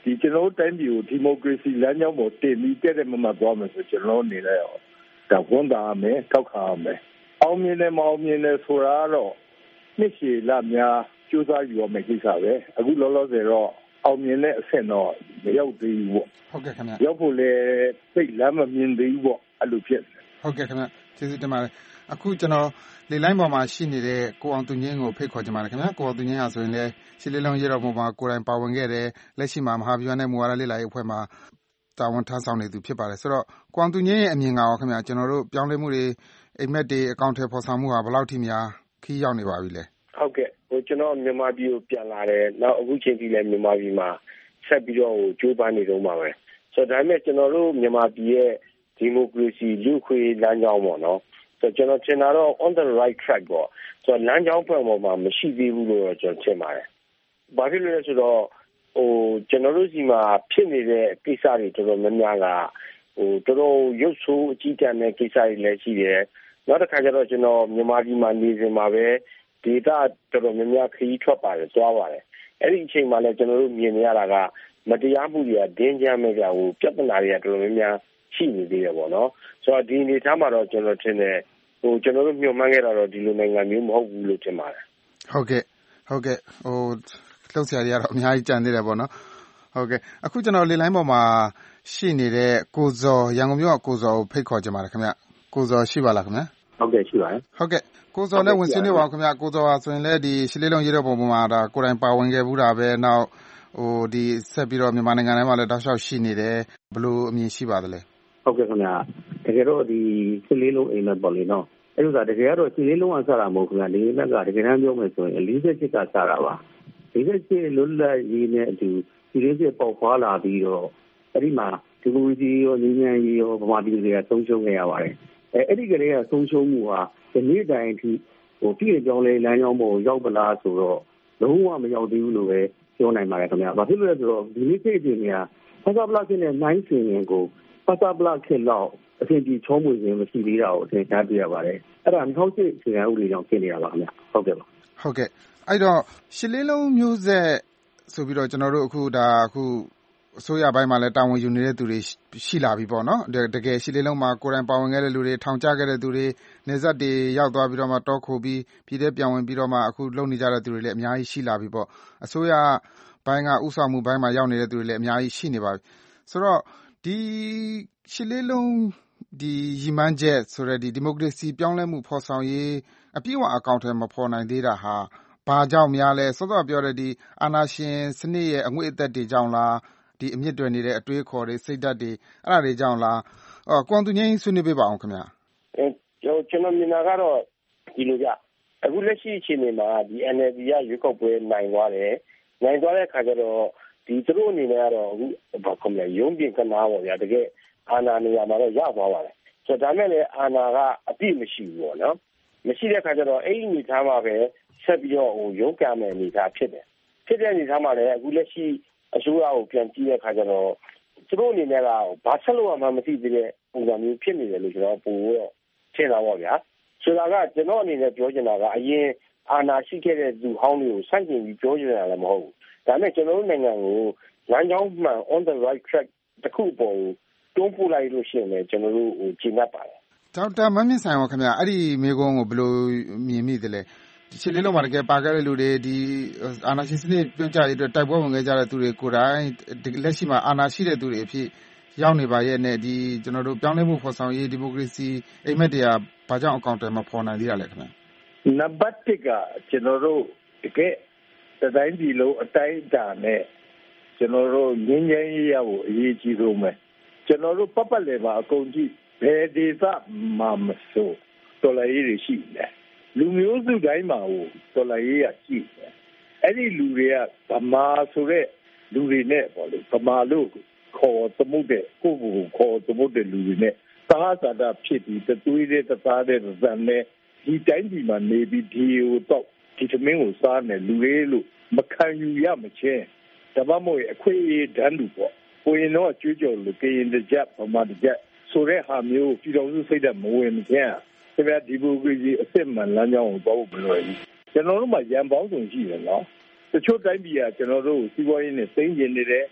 ဒီကျွန်တော်တို့တိုင်းပြည်ကိုဒီမိုကရေစီလမ်းကြောင်းပေါ်တင်ပြီးတဲ့တဲ့မမသွားမယ်ဆိုကျွန်တော်နေလဲရောဒါဝန်တာမယ်ထောက်ခံရမယ်အောင်မြင်တယ်မအောင်မြင်တယ်ဆိုတာတော့နှစ်ရှည်လများကြိုးစားယူရမယ်ကိစ္စပဲအခုလောလောဆယ်တော့အောင်မြင်တဲ့အဆင့်တော့မရောက်သေးဘူးပေါ့ဟုတ်ကဲ့ခင်ဗျရောက်ဖို့လဲစိတ်လမ်းမမြင်သေးဘူးပေါ့အဲ့လိုဖြစ်ဟုတ်ကဲ့ခင်ဗျကျေးဇူးတင်ပါတယ်အခုကျွန်တော်လေလိုင်းပေါ်မှာရှိနေတဲ့ကိုအောင်သူငင်းကိုဖိတ်ခေါ်ချင်ပါတယ်ခင်ဗျကိုအောင်သူငင်းဟာဆိုရင်လည်းရှစ်လေးလုံးရေတော်ပုံမှာကိုယ်တိုင်ပါဝင်ခဲ့တယ်လက်ရှိမှာမဟာဗျူဟာနဲ့မူဝါဒလေ့လာရေးအဖွဲ့မှာတာဝန်ထမ်းဆောင်နေသူဖြစ်ပါတယ်ဆိုတော့ကိုအောင်သူငင်းရဲ့အမြင်ကရောခင်ဗျကျွန်တော်တို့ပြောင်းလဲမှုတွေအိမ်မက်တွေအကောင့်ထဲပေါ်ဆောင်မှုဟာဘယ်လောက်ထိများခီးရောက်နေပါပြီလဲဟုတ်ကဲ့ကျွန်တော်မြန်မာပြည်ကိုပြန်လာတယ်နောက်အခုချိန်ထိလည်းမြန်မာပြည်မှာဆက်ပြီးတော့ကြိုးပမ်းနေတော့မှာပဲဆိုတော့ဒါပေမဲ့ကျွန်တော်တို့မြန်မာပြည်ရဲ့ဒီမိုကရေစီလူ့ခွေလမ်းကြောင်းပေါ့နော်ဆိုတော့ကျွန်တော်ထင်တာတော့ on the right track ပေါ့ဆိုတော့လမ်းကြောင်းပေါ်မှာမရှိသေးဘူးလို့ကျွန်တော်ထင်ပါတယ်ဘာဖြစ်လို့လဲဆိုတော့ကျွန်တော်တို့စီမှာဖြစ်နေတဲ့ကိစ္စတွေတော်တော်များများကတော်တော်ရုပ်ဆိုးအကြီးတန်းတဲ့ကိစ္စတွေလည်းရှိတယ်နောက်တစ်ခါကျတော့ကျွန်တော်မြန်မာပြည်မှာနေစဉ်မှာပဲဒေတာတော်တော်များများခရီးထွက်ပါတယ်သွားပါတယ်အဲ့ဒီအချိန်မှာလည်းကျွန်တော်တို့မြင်နေရတာကမတရားမှုတွေကဒင်းကြမ်းမဲ့ကြပြဿနာတွေကတော်တော်များများရှိနေသေးတယ်ပေါ့နော်ဆိုတော့ဒီအနေထားမှာတော့ကျွန်တော်ထင်တယ်ကျွန်တော်တို့ညှို့မှန်းခဲ့တာတော့ဒီလိုနိုင်ငံမျိုးမဟုတ်ဘူးလို့ထင်ပါတယ်ဟုတ်ကဲ့လှုပ်ရှားရတော့အများကြီးကြံသေးတယ်ပေါ့နော်ဟုတ်ကဲ့အခုကျွန်တော်လေလိုင်းပေါ်မှာရှိနေတဲ့ကိုဇော်ရန်ကုန်မြို့ကကိုဇော်ကိုဖိတ်ခေါ်ကြပါတယ်ခင်ဗျကိုဇော်ရှိပါလားခင်ဗျဟုတ်ကဲ့ရှိပါတယ်ဟုတ်ကဲ့ကိုဇော်လည်းဝင်ဆွေးနွေးပါအောင်ခင်ဗျကိုဇော်ဟာဆိုရင်လည်းဒီရှစ်လေးလုံးရေတော်ပုံမှာဒါကိုယ်တိုင်ပါဝင်ခဲ့ဘူးတာပဲနောက်ဒီဆက်ပြီးတော့မြန်မာနိုင်ငံထဲမှာလည်းတောက်လျှောက်ရှိနေတယ်ဘယ်လိုအမြင်ရှိပါသလဲဟုတ်ကဲ့ခင်ဗျတကယ်တော့ဒီရှစ်လေးလုံးအိမ်မက်ပေါ့လေနော်အဲ့လိုဆိုတကယ်တော့ရှစ်လေးလုံးကစတာမဟုတ်ခင်ဗျဒီအိမ်မက်ကတကယ်တမ်းပြောမယ်ဆိုရင်48ကစတာပါ48လွတ်လပ်ရေးနဲ့အတူဒီလေးစစ်ပေါက်ဖွာလာပြီးတော့အဲ့ဒီမှာဒီမိုကရေစီရောညီညာရေးရောဗမာပြည်တွေကဆုံးရှုံးခဲ့ရပါတယ်အဲ့ဒီကလေးကဆုံးရှုံးမှုဟာဒီနေ့တိုင်းအထိပြည်ပြောင်းလဲလမ်းကြောင်းပေါ်ရောက်ပလားဆိုတော့လုံးဝမရောက်သေးဘူးလို့ပဲပြောနိုင်ပါတယ်ခင်ဗျာဘာဖြစ်လို့လဲဆိုတော့ဒီနေ့ခေတ်ကြီးကဖဆာပလာခေတ်နဲ့နိုင်စင်ရင်ကိုဖဆာပလာခေတ်လောက်အဆင်ပြေချောမွေခြင်းမရှိသေးတာကိုအထင်ရှားပြရပါတယ်အဲ့ဒါ2008အခြေခံဥပဒေကြောင့်ဖြစ်နေတာပါခင်ဗျာဟုတ်ကဲ့ပါဟုတ်ကဲ့အဲ့တော့ရှစ်လေးလုံးမျိုးဆက်ဆိုပြီးတော့ကျွန်တော်တို့အခုအစိုးရပိုင်းမှာလည်းတာဝန်ယူနေတဲ့သူတွေရှိလာပြီပေါ့နော်တကယ်ရှစ်လေးလုံးမှာကိုယ်တိုင်ပါဝင်ခဲ့တဲ့လူတွေထောင်ကျခဲ့တဲ့သူတွေနေဆက်တွေရောက်သွားပြီးတော့မှတောခိုပြီးပြည်ထဲပြောင်းဝင်ပြီးတော့မှအခုလုပ်နေကြတဲ့သူတွေလည်းအများကြီးရှိလာပြီပေါ့အစိုးရဘိုင်းကဥဆောင်မှုဘိုင်းမှာရောက်နေတဲ့သူတွေလည်းအများကြီးရှိနေပါပြီဆိုတော့ဒီရှစ်လေးလုံးဒီရီမန်းချက်ဆိုတဲ့ဒီမိုကရေစီပြောင်းလဲမှုဖော်ဆောင်ရေးအပြည့်အဝအကောင့်ထဲမဖော်နိုင်သေးတာဟာဘာကြောင့်များလဲစောစောပြောတဲ့ဒီအာဏာရှင်စနစ်ရဲ့အငွေ့အသက်တွေကြောင့်လားဒီအမြင့်တွယ်နေတဲ့အတွေးခေါ်တွေစိတ်ဓာတ်တွေအဲ့ဒါတွေကြောင့်လားကွန်သူငိမ့်ဆွေးနွေးပေးပါအောင်ခင်ဗျာကျွန်တော်မြင်တာကတော့ဒီလိုကြအခုလက်ရှိအခြေအနေမှာဒီ NLD ကရွေးကောက်ပွဲနိုင်သွားတဲ့အခါကျတော့ဒီသူတို့အနေနဲ့ကတော့အခုဘာကောမလဲရုံးပြင်ကနာပေါ့ဗျာတကယ်အာဏာနေရာမှာတော့ရသွားပါတယ်ဆိုတော့ဒါမဲ့လည်းအာဏာကအပြည့်မရှိဘူးပေါ့နော်မရှိတဲ့အခါကျတော့အဲ့ဒီအနေထားမှာပဲဆက်ပြီးတော့ရုံးကန်မဲ့အနေထားဖြစ်တဲ့အနေထားမှာလည်းအခုလက်ရှိအစိုးရကိုပြန်ကြည့်တဲ့အခါကျတော့သူတို့အနေနဲ့ကဘာဆက်လို့မှမသိသေးတဲ့ပုံစံမျိုးဖြစ်နေတယ်လို့ကျွန်တော်ပို့တော့ထင်တာပေါ့ဗျာဆိုတာကကျွန်တော်အနေနဲ့ပြောချင်တာကအရင်အာဏာရှိခဲ့တဲ့လူဟောင်းတွေကိုစန့်ကျင်ပြီးပြောချင်တာလည်းမဟုတ်ဘူးဒါနဲ့ကျွန်တော်တို့နိုင်ငံကိုလမ်းကြောင်းမှန် on the right track တခုပေါ်တွန်းပို့လိုက်လို့ရှိရင်လည်းကျွန်တော်တို့ကျင့်တတ်ပါတယ်ဒေါက်တာမန်းမြင့်ဆိုင်ရောခင်ဗျာအဲ့ဒီမိကုန်းကိုဘယ်လိုမြင်မိသလဲဒီရှစ်လေးလုံးမှာတကယ်ပါခဲ့တဲ့လူတွေဒီအာဏာရှင်စနစ်ပြုတ်ကျရေးအတွက်တိုက်ပွဲဝင်ခဲ့ကြတဲ့သူတွေကိုယ်တိုင်လက်ရှိမှာအာဏာရှိတဲ့သူတွေအဖြစ်ရောက်နေပါရဲ့နဲ့ဒီကျွန်တော်တို့ပြောင်းလဲမှုဖော်ဆောင်ရေးဒီမိုကရေစီအိမ်မက်တွေကဘာကြောင့်အကောင့်တွေမဖော်နိုင်သေးတာလဲခင်ဗျာနံပါတ်1ကကျွန်တော်တို့တကယ်တိုင်းပြည်လုံးအတိုင်းအတာနဲ့ကျွန်တော်တို့ငင်းငင်းရေးရဖို့အရေးကြီးဆုံးပဲကျွန်တော်တို့ပတ်လည်မှာအကုန်ကြည့်ဘယ်ဒေသမဆိုတော်လှန်ရေးတွေရှိတယ်လူမျိုးစုတိုင်းမှာတော်လှန်ရေးရရှိတယ်အဲ့ဒီလူတွေကဗမာဆိုတဲ့လူတွေနဲ့ပေါ့လေဗမာလို့ခေါ်သမုတ်တဲ့ကိုယ့်ကိုခေါ်သမုတ်တဲ့လူတွေနဲ့သာသာတာဖြစ်ပြီးသွေးတဲ့သားတဲ့ဇန်နဲ့ဒီတိုင်းပြည်မှာနေပြီးဒီကိုတော့ဒီသမင်းကိုစားနေလူတွေလို့မခံယူရမချင်းတပတ်မို့အခွင့်အရေးတန်းလူပေါ့ကိုရင်တော့ကြွေးကြော်လို့ကရင်တကြဗမာတကြဆိုတဲ့ဟာမျိုးပြည်တော်စုစိတ်သက်မဝင်မချင်းတကယ်ဒီမိုကရေစီအစ်စ်မှန်လမ်းကြောင်းကိုပေါ့ဘယ်လိုလဲကျွန်တော်တို့မှာရန်ပေါင်းစုံရှိတယ်နော်တချို့တိုင်းပြည်ကကျွန်တော်တို့စီးပွားရေးနဲ့သိမ်းကျင်နေတယ်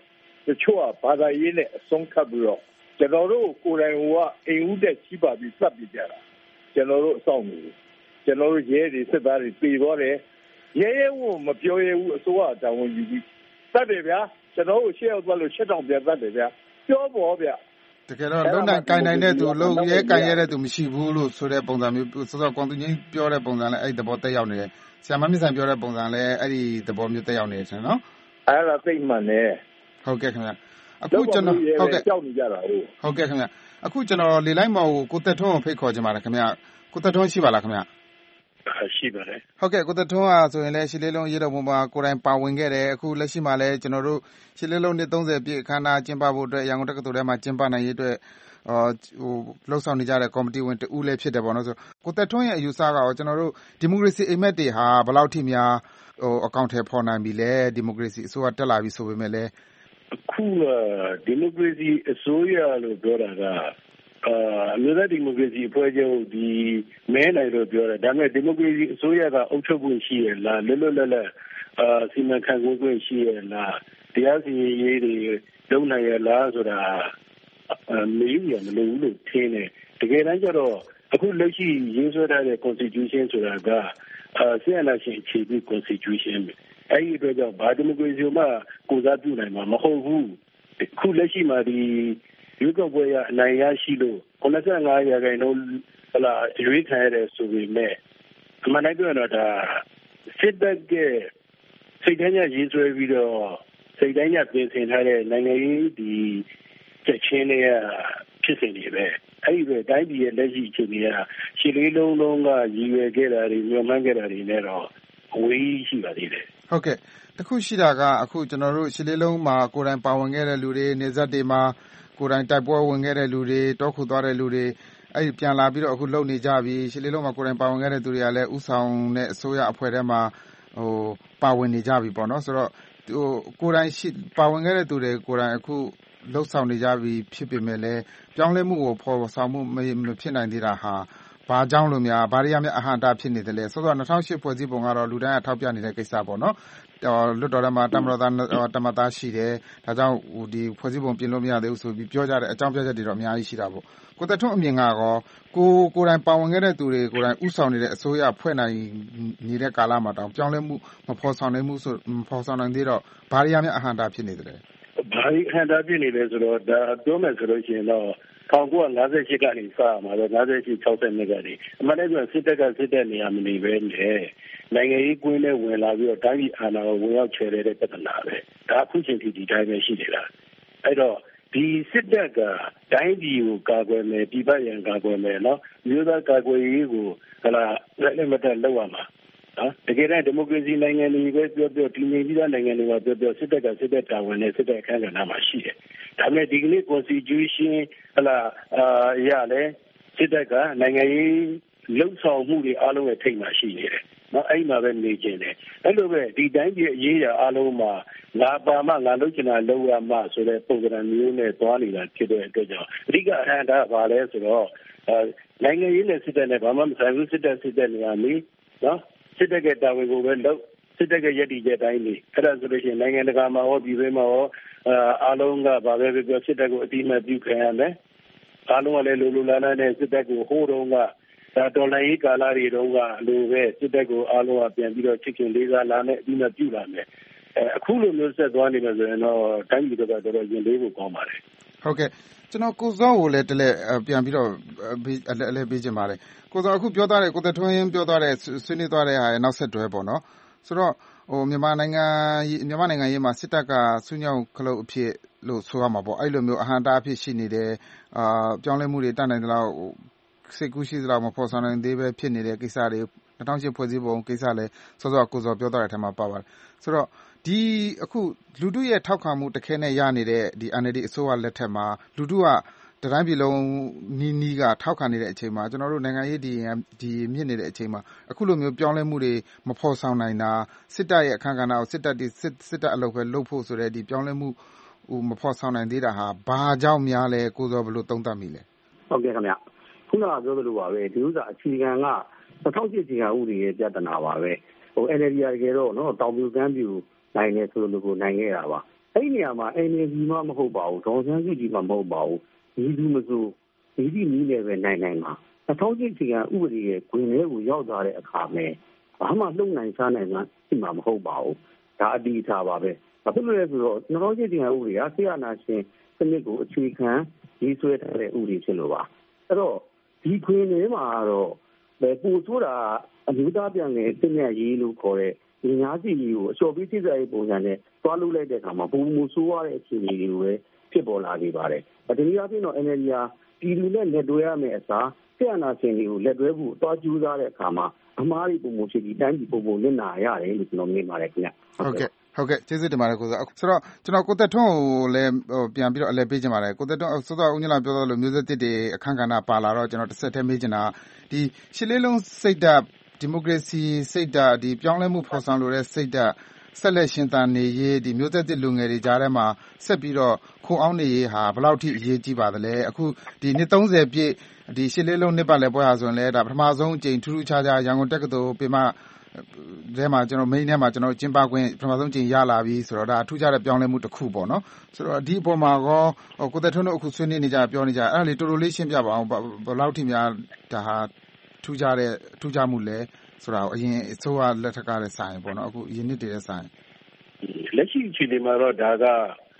တချို့ကဘာသာရေးနဲ့အဆုံးခတ်ပြီးတော့ကျွန်တော်တို့ကိုယ်တိုင်ကအိမ်ဦးတဲ့ကြီးပါပြီးစပ်ပြီးကြတာကျွန်တော်တို့အဆောင်နေကျွန်တော်တို့ရဲတွေစစ်သားတွေပြေသွားတယ်ရဲဝမပြောရဘူးအစိုးရတာဝန်ယူပြီးစပ်တယ်ဗျာကျွန်တော်တို့ရှေ့ရောက်သွားလို့ရှစ်တောင်ပြန်စပ်တယ်ဗျာပြောပေါ်ဗျာတကယ်တော့လုံနိုင်ကိုင်နိုင်တဲ့သူလုံရဲကိုင်ရတဲ့သူမရှိဘူးလို့ဆိုတဲ့ပုံစံမျိုးစောစောကောင်သူချင်းပြောတဲ့ပုံစံလည်းအဲ့ဒီသဘောတက်ရောက်နေတယ်ဆရာမမြင့်ဆိုင်ပြောတဲ့ပုံစံလည်းအဲ့ဒီသဘောမျိုးတက်ရောက်နေတယ်ဆိုနော်အဲ့ဒါသိမှန်တယ်ဟုတ်ကဲ့ခင်ဗျအခုကျွန်တော်ဟုတ်ကဲ့ကြောက်နေကြတာဟုတ်ကဲ့ခင်ဗျအခုကျွန်တော်လေလိုက်မော်ကိုသက်ထွန်းကိုဖိတ်ခေါ်ချင်ပါတယ်ခင်ဗျကိုသက်ထွန်းရှိပါလားခင်ဗျရှိပါတယ်ဟုတ်ကဲ့ကိုသက်ထွန်းကဆိုရင်လည်းရှစ်လေးလုံးရေးတော်ပုံမှာကိုယ်တိုင်ပါဝင်ခဲ့တယ်အခုလက်ရှိမှာလည်းကျွန်တော်တို့ရှစ်လေးလုံးနှစ်30ပြည့်အခမ်းအနားကျင်းပဖို့အတွက်ရန်ကုန်တက္ကသိုလ်ထဲမှာကျင်းပနိုင်ရေးအတွက်ဟိုလှုပ်ဆောင်နေကြတဲ့ကော်မတီဝင်တူလည်းဖြစ်တယ်ပေါ့နော်ဆိုကိုသက်ထွန်းရဲ့အယူဆကကျွန်တော်တို့ဒီမိုကရေစီအိမ်မက်တွေဟာဘယ်လောက်ထိများအကောင့်ထဲပေါ်နိုင်ပြီလဲဒီမိုကရေစီအစိုးရတက်လာပြီဆိုပေမဲ့လည်းအခုဒီမိုကရေစီအစိုးရလို့ပြောတာကအမျိုးသားဒီမိုကရေစီအဖွဲ့ချုပ်ဒီမဲနိုင်လို့ပြောတယ်ဒါပေမဲ့ဒီမိုကရေစီအစိုးရကအုပ်ချုပ်ခွင့်ရှိရလားလွတ်လွတ်လပ်လပ်စီမံခန့်ခွဲခွင့်ရှိရလားတရားစီရင်ရေးတွေလုပ်နိုင်ရလားဆိုတာမေးရမလို့လို့ထင်တယ်တကယ်တမ်းကျတော့အခုလက်ရှိရေးဆွဲထားတဲ့ constitution ဆိုတာကဆီယနာရှင်အခြေပြု constitution ပဲအဲ့ဒီအတွက်ကြောင့်ဘာဒီမိုကရေစီမှကိုစားပြုနိုင်မှာမဟုတ်ဘူးအခုလက်ရှိမှာဒီရွေးကောက်ပွဲရအနိုင်ရရှိလို့95%ဟလာရွေးခံရတယ်ဆိုပေမဲ့အမှန်တိုင်းပြောရင်တော့ဒါစစ်တပ်ကစိတ်တိုင်းရေးဆွဲပြီးတော့စိတ်တိုင်းပြင်ဆင်ထားတဲ့နိုင်ငံရေးဒီချက်ချင်းတွေကဖြစ်စဉ်တွေပဲအဲ့ဒီပဲတိုင်းပြည်ရဲ့လက်ရှိအခြေအနေကရှစ်လေးလုံးလုံးကရည်ရွယ်ခဲ့တာတွေညှို့မှန်းခဲ့တာတွေနဲ့တော့အဝေးရှိပါသေးတယ်ဟုတ်ကဲ့တခုရှိတာကအခုကျွန်တော်တို့ရှစ်လေးလုံးမှာကိုယ်တိုင်ပါဝင်ခဲ့တဲ့လူတွေနေဆက်တွေမှာကိုယ်တိုင်တိုက်ပွဲဝင်ခဲ့တဲ့လူတွေတောခုသွားတဲ့လူတွေအဲ့ဒီပြန်လာပြီးတော့အခုလုံနေကြပြီရှစ်လေးလုံးမှာကိုယ်တိုင်ပါဝင်ခဲ့တဲ့သူတွေကလည်းဥဆောင်တဲ့အစိုးရအဖွဲ့ထဲမှာပါဝင်နေကြပြီပေါ့နော်ဆိုတော့ကိုယ်တိုင်ပါဝင်ခဲ့တဲ့သူတွေကိုယ်တိုင်အခုလှုပ်ဆောင်နေကြပြီဖြစ်ပေမဲ့လည်းပြောင်းလဲမှုကိုဖော်ဆောင်မှုမဖြစ်နိုင်သေးတာဟာဘာကြောင့်လို့များဘာတွေကများအဟန့်အတားဖြစ်နေတယ်လဲဆိုတော့2008ဖွဲ့စည်းပုံကတော့လူတိုင်းကထောက်ပြနေတဲ့ကိစ္စပေါ့နော်လွတ်တော်ထဲမှာတမတော်သားရှိတယ်ဒါကြောင့်ဒီဖွဲ့စည်းပုံပြင်လို့မရသေးဘူးဆိုပြီးပြောကြတဲ့အကြောင်းပြချက်တွေတော့အများကြီးရှိတာပေါ့ကိုသက်ထွန်းအမြင်ကတော့ကိုယ်တိုင်ပါဝင်ခဲ့တဲ့သူတွေကိုယ်တိုင်ဥဆောင်နေတဲ့အစိုးရဖွဲ့နိုင်နေတဲ့ကာလမှာတောင်ပြောင်းလဲမှုမဖော်ဆောင်နိုင်သေးတော့ဘာတွေကများအဟန့်အတားဖြစ်နေတယ်ဘာကြီးဟန်တာဖြစ်နေလဲဆိုတော့ဒါပြောမယ်ဆိုလို့ရှိရင်တော့1958ကနေစမှာတော့58-62ကနေအမှန်တကယ်စစ်တပ်ကစစ်တဲ့နေရာမနေပဲနဲ့နိုင်ငံရေးကွင်းနဲ့ဝင်လာပြီးတော့တိုင်းပြည်အာဏာကိုဝင်ရောက်ချယ်တဲ့ပြဿနာပဲဒါအခုချိန်ထိဒီတိုင်းပဲရှိနေတာအဲ့တော့ဒီစစ်တပ်ကတိုင်းပြည်ကိုကာကွယ်မယ်ပြည်ပရန်ကာကွယ်မယ်နော်မျိုးသားကာကွယ်ရေးကိုလက်မတက်လောက်ရမှာတကယ်တမ်းဒီမိုကရေစီနိုင်ငံတွေပဲပြောတည်ငြိမ်ပြီးသားနိုင်ငံတွေမှာပြောစစ်တပ်ကစစ်တပ်တာဝန်နဲ့စစ်တပ်အခမ်းကဏ္ဍမှာရှိတယ်။ဒါပေမဲ့ဒီကနေ့ constitution ရလဲစစ်တပ်ကနိုင်ငံရေးလှုပ်ဆောင်မှုတွေအားလုံးရဲ့ထိပ်မှာရှိနေတယ်။နော်အဲ့မှာပဲနေကျင်တယ်။အဲ့လိုပဲဒီတိုင်းပြည်အရေးအားလုံးမှာငါပါမှငါလုပ်ချင်တာလုပ်ရမှဆိုတဲ့ပုံစံမျိုးနဲ့သွားနေတာဖြစ်တဲ့အတွက်ကြောင့်အဓိကအဟန့်တာဘာလဲဆိုတော့နိုင်ငံရေးနဲ့စစ်တပ်နဲ့ဘာမှမဆိုင်ဘူးစစ်တပ်နေရာမီနော်စစ်တပ်ကတာဝန်ကိုပဲလုပ်စစ်တပ်ကရည်တည်ချက်တိုင်းနေအဲ့ဒါဆိုလို့ရှိရင်နိုင်ငံတကာမှာရောပြည်တွင်းမှာရောအားလုံးကဘာပဲပြောစစ်တပ်ကိုအတိအမှတ်ပြုခံရမယ်အားလုံးကလည်းလူလာလာနဲ့စစ်တပ်ကိုဟိုးတုန်းကတော်လှန်ရေးကာလတွေတုန်းကလိုပဲစစ်တပ်ကိုအားလုံးကပြန်ပြီးတော့ချစ်ခင်လေးစားလာနဲ့အတိအမှတ်ပြုလာမယ်အခုလိုမျိုးဆက်သွားနေမယ်ဆိုရင်တော့တိုင်းပြည်ကတော့တော်တော်ရင်လေးကိုကောင်းပါတယ်ဟုတ်ကဲ့ကျွန်တော်ကိုစောကိုလည်းတလဲပြန်ပြီးတော့အလဲပေးချင်ပါတယ်ကိုစောအခုပြောသွားတဲ့ကိုသက်ထွန်းပြောသွားတဲ့ဆွေးနွေးသွားတဲ့ဟာရဲ့နောက်ဆက်တွဲပေါ့နော်ဆိုတော့မြန်မာနိုင်ငံရေးမှာစစ်တပ်ကဆူညောင်းခလုတ်အဖြစ်လို့ဆိုရမှာပေါ့အဲ့လိုမျိုးအဟန့်တားအဖြစ်ရှိနေတယ်ပြောင်းလဲမှုတွေတတ်နိုင်သလောက်စိတ်ကူးရှိသလောက်မဖော်ဆောင်နိုင်သေးပဲဖြစ်နေတဲ့ကိစ္စတွေ2008ဖွဲ့စည်းပုံကိစ္စလည်းစောစောကိုစောပြောသွားတဲ့အထက်မှာပါပါတယ်ဆိုတော့ဒီအခုလူထုရဲ့ထောက်ခံမှုတခဲနဲ့ရနေတဲ့ဒီ NLD အစိုးရလက်ထက်မှာလူထုကတိုင်းပြည်လုံးနီးကထောက်ခံနေတဲ့အချိန်မှာကျွန်တော်တို့နိုင်ငံရေးဒီမြင့်နေတဲ့အချိန်မှာအခုလိုမျိုးပြောင်းလဲမှုတွေမဖော်ဆောင်နိုင်တာစစ်တပ်ရဲ့အခမ်းကဏ္ဍကိုစစ်တပ်အလုပ်ပဲလုပ်ဖို့ဆိုတဲ့ဒီပြောင်းလဲမှုမဖော်ဆောင်နိုင်သေးတာဟာဘာကြောင့်များလဲကိုစောဘယ်လိုသုံးသပ်မိလဲဟုတ်ကဲ့ခင်ဗျခုနကပြောသလိုပါပဲဒီဥစ္စာအခြေခံက2008အခြေခံဥပဒေရဲ့ပြဿနာပါပဲNLD တကယ်တော့နော်တောင်ပြူကမ်းပြူနိုင်နေဆိုလို့ကိုနိုင်ခဲ့တာပါအဲ့ဒီနေရာမှာ NLD မှမဟုတ်ပါဘူးဒေါ်အောင်ဆန်းစုကြည်မှမဟုတ်ပါဘူးဒီလူမဆိုဒီနည်းနဲ့ပဲနိုင်မှာ2008အခြေခံဥပဒေရဲ့ခွင့်လေးကိုရောက်သွားတဲ့အခါမှာဘာမှလုံနိုင်စားနိုင်မှရှိမှာမဟုတ်ပါဘူးဒါအတိအကျပါပဲဘာဖြစ်လို့လဲဆိုတော့2008အခြေခံဥပဒေကဆရာနာရှင်စနစ်ကိုအခြေခံရေးဆွဲထားတဲ့ဥပဒေဖြစ်လို့ပါအဲ့တော့ဒီခွင့်လေးမှာတော့ပို့ဆိုတာအမျိုးသားပြန်လည်အစ်မြတ်ရေးလို့ခေါ်တဲ့ဒီများစီကိုအလျှော်ပေးစိတ်ရေးပုံစံနဲ့တွားလုပ်လိုက်တဲ့အခါမှာပုံမဆိုးရတဲ့အခြေအနေတွေပဲဖြစ်ပေါ်လာနေပါတယ်ဒီနည်းအားဖြင့်တော့ NLD ပြည်သူနဲ့လက်တွဲရမယ့်အစားဆရာနာရှင်တွေကိုလက်တွဲဖို့တွားကြိုးစားတဲ့အခါမှာအမှားတွေပုံပုံဖြစ်ပြီးတိုင်းပြည်ပုံပုံနစ်နာရတယ်လို့ကျွန်တော်မြင်ပါတယ်ခင်ဗျဟုတ်ကဲ့ကျေးဇူးတင်ပါတယ်ကိုဆိုတော့ကျွန်တော်ကိုသက်ထွန်းကိုလည်းပြန်ပြီးတော့အလဲပေးချင်ပါတယ်ကိုသက်ထွန်းစောစောဦးညလာပြောသလိုမျိုးဆက်တစ်တွေအခန်းကဏ္ဍပါလာတော့ကျွန်တော်တစ်ဆက်တည်းမေးချင်တာဒီရှစ်လေးလုံးစိတ်ဓာတ်ဒီမိုကရေစီစိတ်ဓာတ်ဒီပြောင်းလဲမှုဖော်ဆောင်လိုတဲ့စိတ်ဓာတ်ဆက်လက်ရှင်သန်နေရေးဒီမျိုးသက်တစ်လူငယ်တွေကြားထဲမှာဆက်ပြီးတော့ခိုးအောင်နေရေးဟာဘယ်လောက်ထိအရေးကြီးပါသလဲအခုဒီနှစ်30ပြည့်ဒီရှစ်လေးလုံးနှစ်ပတ်လည်ပွဲဟာဆိုရင်လည်းဒါပထမဆုံးအကြိမ်ထူးထူးခြားခြားရန်ကုန်တက္ကသိုလ်ပင်မထဲမှာကျွန်တော် main ထဲမှာကျွန်တော်ကျင်းပခွင့်ပထမဆုံးကြိမ်ရလာပြီဆိုတော့ဒါအထူးခြားတဲ့ပြောင်းလဲမှုတစ်ခုပေါ့နော်ဆိုတော့ဒီအပေါ်မှာကောကိုသက်ထွန်းတို့အခုဆွေးနွေးနေကြပြောနေကြအဲ့ဒါလေးတော်တော်လေးရှင်းပြပါအောင်ဘယ်လောက်ထိများဒါဟာထူးခြားမှုလဲဆိုတာအရင်အစိုးရလက်ထက်ကတဲ့ဆိုင်ပေါ့နော်အခုယင်းနှစ်တည်းတဲ့ဆိုင်လက်ရှိအခြေအနေမှာတော့ဒါက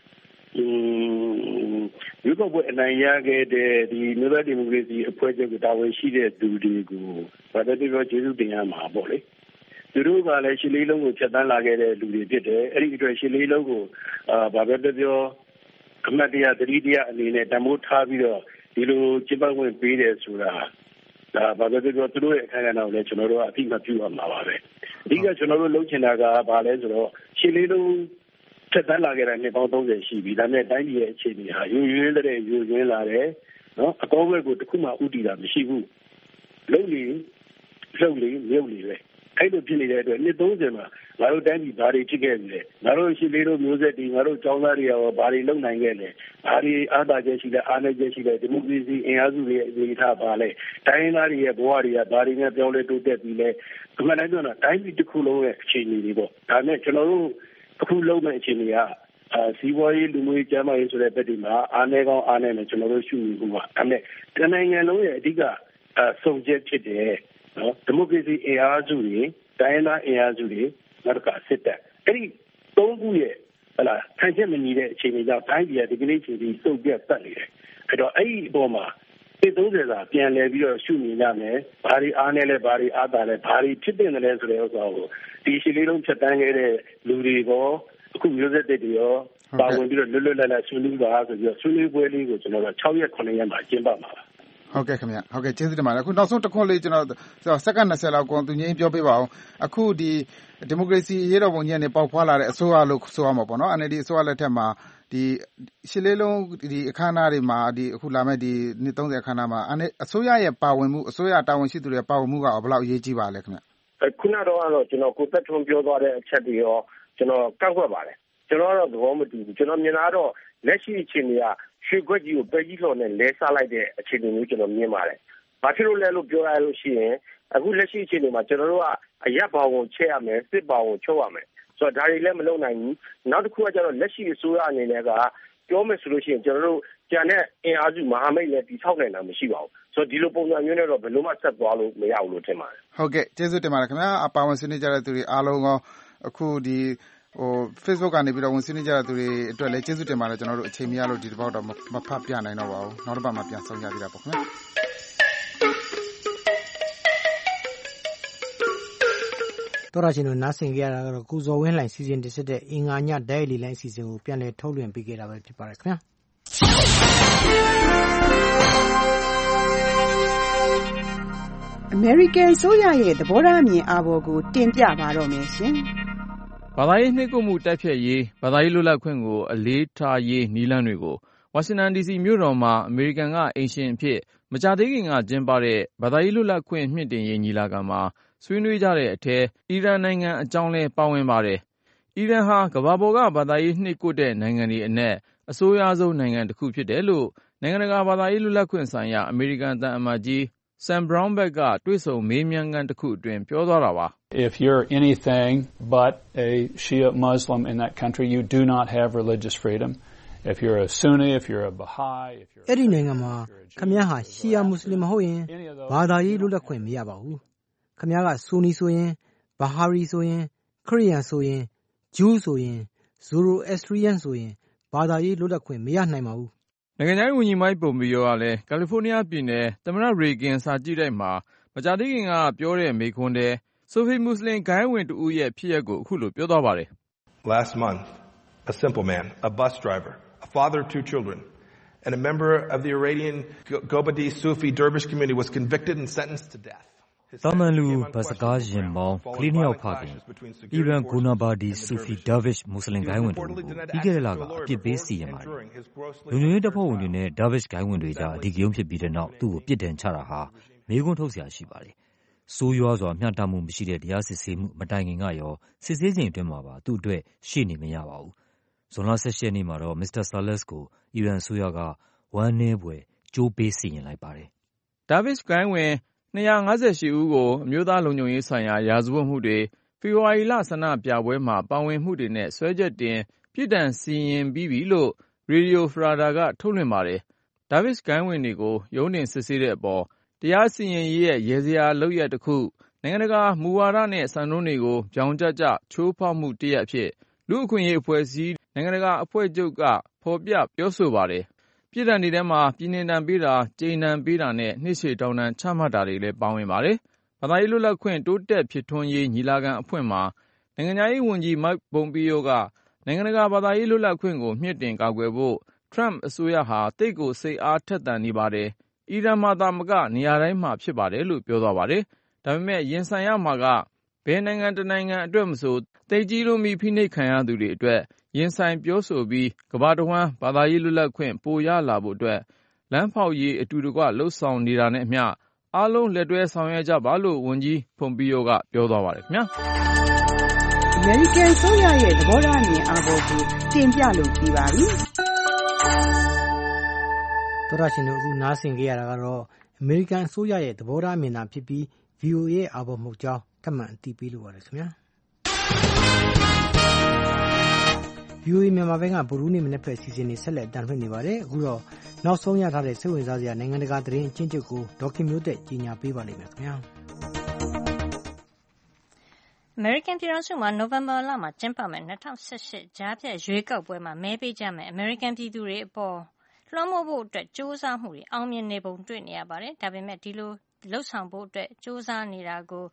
ဒီကောပွဲအနိုင်ရခဲ့တဲ့ဒီမြို့သားဒီမိုကရေစီအဖွဲ့ချုပ်ကတာဝန်ရှိတဲ့သူတွေကိုဘာသာတရားကျေးဇူးတင်ရမှာပေါ့လေသူတို့ကလည်းရှစ်လေးလုံးကိုဖြတ်တန်းလာခဲ့တဲ့လူတွေဖြစ်တယ်အဲ့ဒီအတွက်ရှစ်လေးလုံးကိုဘာပဲပြောအမှတ်တရသတိတရားအနေနဲ့တမိုးထားပြီးတော့ဒီလိုကျင့်ပဝင်ပေးတယ်ဆိုတာဒါဘာပဲပြောသူတို့ရဲ့အခမ်းအနားကိုလည်းကျွန်တော်တို့အသိမှပြုရမှာပါပဲအဓိကကျွန်တော်တို့လုပ်ချင်တာကဘာလဲဆိုတော့ရှစ်လေးလုံးဆက်တန်းလာခဲ့တဲ့နှစ်ပေါင်း30ရှိပြီဒါနဲ့တိုင်းပြည်ရဲ့အခြေအနေဟာယူရင်းတဲ့ယူရင်းလာတယ်နော်အကောဘက်ကိုတခုမှဥတည်တာမရှိဘူးလုံးလီလှုပ်လီမြုပ်လီပဲအဲ့လိုဖြစ်နေတဲ့အတွက်နှစ်30မှာငါတို့တိုင်းပြည်ဘာတွေဖြစ်ခဲ့ပြီလဲငါတို့ရှစ်လေးတို့မျိုးဆက်တွေငါတို့ចောင်းသားတွေရောဘာတွေလုပ်နိုင်ခဲ့လဲဘာတွေအားသာချက်ရှိလဲအားနည်းချက်ရှိလဲဒီမိုကရေစီအင်အားစုတွေရဲ့အနေအထားပါလဲတိုင်းသားတွေရဲ့ဘဝတွေကဘာတွေနဲ့ပြောင်းလဲတိုးတက်ပြီးလဲဒီမှာလည်းပြောတာတိုင်းပြည်တစ်ခုလုံးရဲ့အခြေအနေတွေပေါ့ဒါနဲ့ကျွန်တော်တို့အခုလုံးမဲ့အခြေအနေကစီးပွားရေးလူမှုရေးကျန်းမာရေးဆိုတဲ့ဘက်ဒီမှာအားနည်းကောင်းအားနည်းမယ်ကျွန်တော်တို့ရှုမြင်မှုပါဒါနဲ့တနိုင်ငံလုံးရဲ့အဓိကစုံချက်ဖြစ်တယ်နော်ဒီမိုကရေစီအင်အားစုတွေတိုင်းသားအင်အားစုတွေနောက်တစ်ခါစစ်တပ်အဲ့ဒီသုံးခုရဲ့ဟလာဆန့်ကျင်မညီတဲ့အခြေအနေကြောင့်တိုင်းပြည်ကဒီကနေ့ချိန်ထိစုပ်ပြတ်တက်နေတယ်အဲ့တော့အဲ့ဒီအပေါ်မှာ30စာပြန်လဲပြီးတော့ရှုမြင်ရမယ်ဘာတွေအားနည်းလဲဘာတွေအားသာလဲဘာတွေဖြစ်တဲ့လဲဆိုတဲ့ဥစ္စာကိုဒီရှစ်လေးလုံးဖြတ်တန်းခဲ့တဲ့လူတွေရောအခုမျိုးဆက်တွေရောပါဝင်ပြီးတော့လွတ်လွတ်လပ်လပ်ဆွေးနွေးပါဆိုပြီးတော့ဆွေးနွေးပွဲလေးကိုကျွန်တော်တို့6ရက်9ရက်မှာကျင်းပမှာပါဟုတ်ကဲ့ခင်ဗျဟုတ်ကဲ့ကျေးဇူးတင်ပါတယ်အခုနောက်ဆုံးတစ်ခွန်းလေးကျွန်တော်စက္ကန့်20လောက်ကိုသူငင်းပြောပေးပါအောင်အခုဒီဒီမိုကရေစီရေးတော်ပုံကြီးကနေပေါက်ဖွာလာတဲ့အစိုးရလို့ဆိုရမှာပေါ့နော် NLD အစိုးရလက်ထက်မှာဒီရှစ်လေးလုံးဒီအခမ်းအနားတွေမှာဒီအခုလာမဲ့ဒီနှစ်30အခမ်းအနားမှာအစိုးရရဲ့ပါဝင်မှုအစိုးရတာဝန်ရှိသူတွေပါဝင်မှုကဘယ်လောက်အရေးကြီးပါလဲခင်ဗျခုနကတော့ကျွန်တော်ကိုသက်ထွန်းပြောသွားတဲ့အချက်တွေရောကျွန်တော်ကောက်ွက်ပါတယ်ကျွန်တော်ကတော့သဘောမတူဘူးကျွန်တော်မြင်တာတော့လက်ရှိအခြေအနေကရွှေခွက်ကြီးကိုပဲကြီးလှော်နဲ့လဲစားလိုက်တဲ့အခြေအနေမျိုးကျွန်တော်မြင်ပါတယ်။ဘာဖြစ်လို့လဲလို့ပြောရလို့ရှိရင်အခုလက်ရှိအခြေအနေမှာကျွန်တော်တို့ကအရက်ပေါင်ကိုချက်ရမယ်စစ်ပေါင်ကိုချုပ်ရမယ်ဆိုတော့ဒါတွေလည်းမလုပ်နိုင်ဘူး။နောက်တစ်ခုကကျတော့လက်ရှိအစိုးရအနေနဲ့ကပြောမယ်ဆိုလို့ရှိရင်ကျွန်တော်တို့ကြံတဲ့အင်အားစုမဟာမိတ်လည်းတိဆောက်နိုင်တာမရှိပါဘူး။ဆိုတော့ဒီလိုပုံစံမျိုးနဲ့တော့ဘယ်လိုမှဆက်သွားလို့မရဘူးလို့ထင်ပါတယ်။ဟုတ်ကဲ့ကျေးဇူးတင်ပါတယ်ခင်ဗျာအပါဝင်ဆွေးနွေးကြတဲ့သူတွေအားလုံးကအခုဒီFacebook ကနေပြီးတော့ဝင်ဆွေးနွေးကြတဲ့သူတွေအတွက်လည်းကျေးဇူးတင်ပါတယ်ကျွန်တော်တို့အချိန်မရလို့ဒီတစ်ပတ်တော့မဖတ်ပြနိုင်တော့ပါဘူးနောက်တစ်ပတ်မှပြန်ဆောင်ကြသေးတာပေါ့ခင်ဗျာတော်ရရှင်တို့နားဆင်ကြရတာကတော့ကုဇော်ဝင်းလှိုင်စီစဉ်တင်ဆက်တဲ့အင်္ဂါညဒိုင်လီလိုင်းစီစဉ်ကိုပြန်လည်ထုတ်လွှင့်ပေးခဲ့တာပဲဖြစ်ပါတယ်ခင်ဗျာအမေရိကန်ဆိုရရဲ့သဘောထားအမြင်အာဘော်ကိုတင်ပြပါတော့မယ်ရှင်ဘာသာရေးနှိပ်ကွပ်မှုတိုက်ဖျက်ရေးဘာသာရေးလွတ်လပ်ခွင့်ကိုအလေးထားရေးနည်းလမ်းတွေကိုဝါရှင်တန် DC မြို့တော်မှာအမေရိကန်ကအိမ်ရှင်အဖြစ်မကြာသေးခင်ကကျင်းပတဲ့ဘာသာရေးလွတ်လပ်ခွင့်မြှင့်တင်ရေးညီလာခံမှာဆွေးနွေးကြတဲ့အထက်အီရန်နိုင်ငံအကြောင်းလဲပါဝင်ပါတယ်။အီရန်ဟာကမ္ဘာပေါ်ကဘာသာရေးနှိပ်ကွပ်တဲ့နိုင်ငံတွေအနက်အဆိုးရွားဆုံးနိုင်ငံတစ်ခုဖြစ်တယ်လို့နိုင်ငံတကာဘာသာရေးလွတ်လပ်ခွင့်ဆိုင်ရာအမေရိကန်သံအမတ်ကြီး Sam Brownback ကတွေ့ဆုံမေးမြန်းခန်းတစ်ခုအတွင်းပြောသွားတာပါ If you're anything but a Shia Muslim in that country, you do not have religious freedom. If you're a Sunni, if you're a Baha'i, if you're အဲ့ဒီနိုင်ငံမှာခင်ဗျားဟာရှီယာမွတ်စလင်မဟုတ်ရင်ဘာသာရေးလွတ်လပ်ခွင့်မရပါဘူးခင်ဗျားကဆူနီဆိုရင်ဘာဟာရီဆိုရင်ခရစ်ယာန်ဆိုရင်ဂျူးဆိုရင်ဇိုရိုအက်စထရီယန်ဆိုရင်ဘာသာရေးလွတ်လပ်ခွင့်မရနိုင်ပါဘူးနိုင်ငံခြားရေးဝန်ကြီးမိုက်ပွန်ပီယိုကလည်းကယ်လီဖိုးနီးယားပြည်နယ်သမ္မတရေဂင်စာကြည့်တိုက်မှာမကြာသေးခင်ကပြောတဲ့မိန့်ခွန်းထဲဆိုဖီမွတ်စလင်ဂိုင်းဝင်တဦးရဲ့ဖြစ်ရပ်ကိုအခုလိုပြောသွားပါတယ် Last month, a simple man, a bus driver, a father of 2 children, and a member of the Iranian Gobadi Sufi Dervish community was convicted and sentenced to death. တာမန်လူဘတ်စကားရင်မောင်းကလေးနှစ်ယောက်ဖခင်အီရန်ဂိုနာဘာဒီဆူဖီဒါဗစ်မွတ်စလင်ဂိုင်းဝင်တို့ပြီးခဲ့တဲ့လကအပြစ်ပေးစီရင်ပါတယ်လူမျိုးရေးတပ်ဖွဲ့ဝင်တွေနဲ့ဒါဗစ်ဂိုင်းဝင်တွေကြားအဓိကရုဏ်းဖြစ်ပြီးတဲ့နောက်သူ့ကိုပြစ်ဒဏ်ချတာဟာမေးခွန်းထုတ်စရာရှိပါတယ်ဆိုးရွားစွာမျှတမှုမရှိတဲ့တရားစစ်ဆေးမှုမတိုင်ခင်ကရောစစ်ဆေးချိန်အတွင်းမှာပါသူ့အတွက်ရှေ့နေမရပါဘူးဇွန်လ17ရက်နေ့မှာတော့မစ္စတာဆာလက်စ်ကိုအီရန်အစိုးရကဝမ်းနည်းဖွယ်ကြိုးပေးစီရင်လိုက်ပါတယ်ဒါဗစ်ဂိုင်းဝင်258ဦးကိုအမျိုးသားလုံခြုံရေးဆိုင်ရာရာဇဝတ်မှုတွေဖေဖော်ဝါရီလဆန္ဒပြပွဲမှာပါဝင်မှုတွေနဲ့ဆွဲချက်တင်ပြစ်ဒဏ်စီရင်ပြီးပြီလို့ရေဒီယိုဖရာဒါကထုတ်လွှင့်ပါတယ်။ဒါဗစ်ဂိုင်းဝင်တွေကိုရုံးတင်စစ်ဆေးတဲ့အပေါ်တရားစီရင်ရေးရဲ့ရေစရာလုပ်ရက်တစ်ခုနိုင်ငံတကာမူဝါဒနဲ့စံနှုန်းတွေကိုပြောင်ကျကျချိုးဖောက်မှုတစ်ရပ်အဖြစ်လူ့အခွင့်အရေးအဖွဲ့အစည်းနိုင်ငံတကာအဖွဲ့ချုပ်ကဖော်ပြပြောဆိုပါတယ်ပြစ်ဒဏ်တွေထဲမှာပြည်နှင်ဒဏ်ပေးတာကြိမ်ဒဏ်ပေးတာနဲ့နှစ်ရှည်တောင်ဒဏ်ချမှတ်တာတွေလည်းပါဝင်ပါတယ်။ဘာသာရေးလွတ်လပ်ခွင့်တိုးတက်ဖြစ်ထွန်းရေးညီလာခံအဖွင့်မှာနိုင်ငံခြားရေးဝန်ကြီးမိုက်ပွန်ပီယိုကနိုင်ငံတကာဘာသာရေးလွတ်လပ်ခွင့်ကိုမြှင့်တင်ကာကွယ်ဖို့ထရမ့်အစိုးရဟာတိတ်ကိုစိတ်အားထက်သန်နေပါတယ်။အီရန်မှာသာမကနေရာတိုင်းမှာဖြစ်ပါတယ်လို့ပြောသွားပါတယ်။ဒါပေမဲ့ရင်ဆိုင်ရမှာကဘယ်နိုင်ငံတစ်နိုင်ငံအတွက်မဆိုသိကြီးလို့မိဖိနှိပ်ခံရသူတွေအတွက်ရင်ဆိုင်ပြောဆိုပြီးကမ္ဘာတစ်ဝှမ်းဘာသာရေးလွတ်လပ်ခွင့်ပိုရလာဖို့အတွက်လမ်းဖောက်ရေးအတူတကွလှုပ်ဆောင်နေတာနဲ့အမျှအားလုံးလက်တွဲဆောင်ရွက်ကြပါလို့ဝန်ကြီးဖွန်ပီယိုကပြောသွားပါတယ်ခင်ဗျာအမေရိကန်ဆိုရရဲ့သဘောထားအမြင်အားပေါ်ကိုတင်ပြလို့ပြီးပါပြီတော်ရရှင်တို့အခုနားဆင်ကြရတာကတော့အမေရိကန်အစိုးရရဲ့သဘောထားအမြင်သာဖြစ်ပြီး VOA ရဲ့အားပေါ်မှုကြောင်းထပ်မံအသိပေးလိုပါတယ်ခင်ဗျာVOA မြန်မာဘက်ကဗုဒ္ဓဟူးနေ့မနက်ဖက်စီစဉ်နေဆက်လက်တင်ပြနေပါတယ်အခုတော့နောက်ဆုံးရထားတဲ့စိတ်ဝင်စားစရာနိုင်ငံတကာသတင်းအချင်းချုပ်ကိုဒေါက်ခင်မျိုးသက်ကြီးညာပေးပါလိမ့်မယ်ခင်ဗျာအမေရိကန်ပြည်ထောင်စုမှာနိုဝင်ဘာလမှာကျင်းပမယ့်2018ကြားဖြတ်ရွေးကောက်ပွဲမှာမဲပေးကြမယ့်အမေရိကန်ပြည်သူတွေအပေါ်လွှမ်းမိုးဖို့အတွက်စ조사မှုတွေအောင်မြင်နေပုံတွေ့နေရပါတယ်ဒါပေမဲ့ဒီလိုလှုပ်ဆောင်ဖို့အတွက်စ조사နေတာကို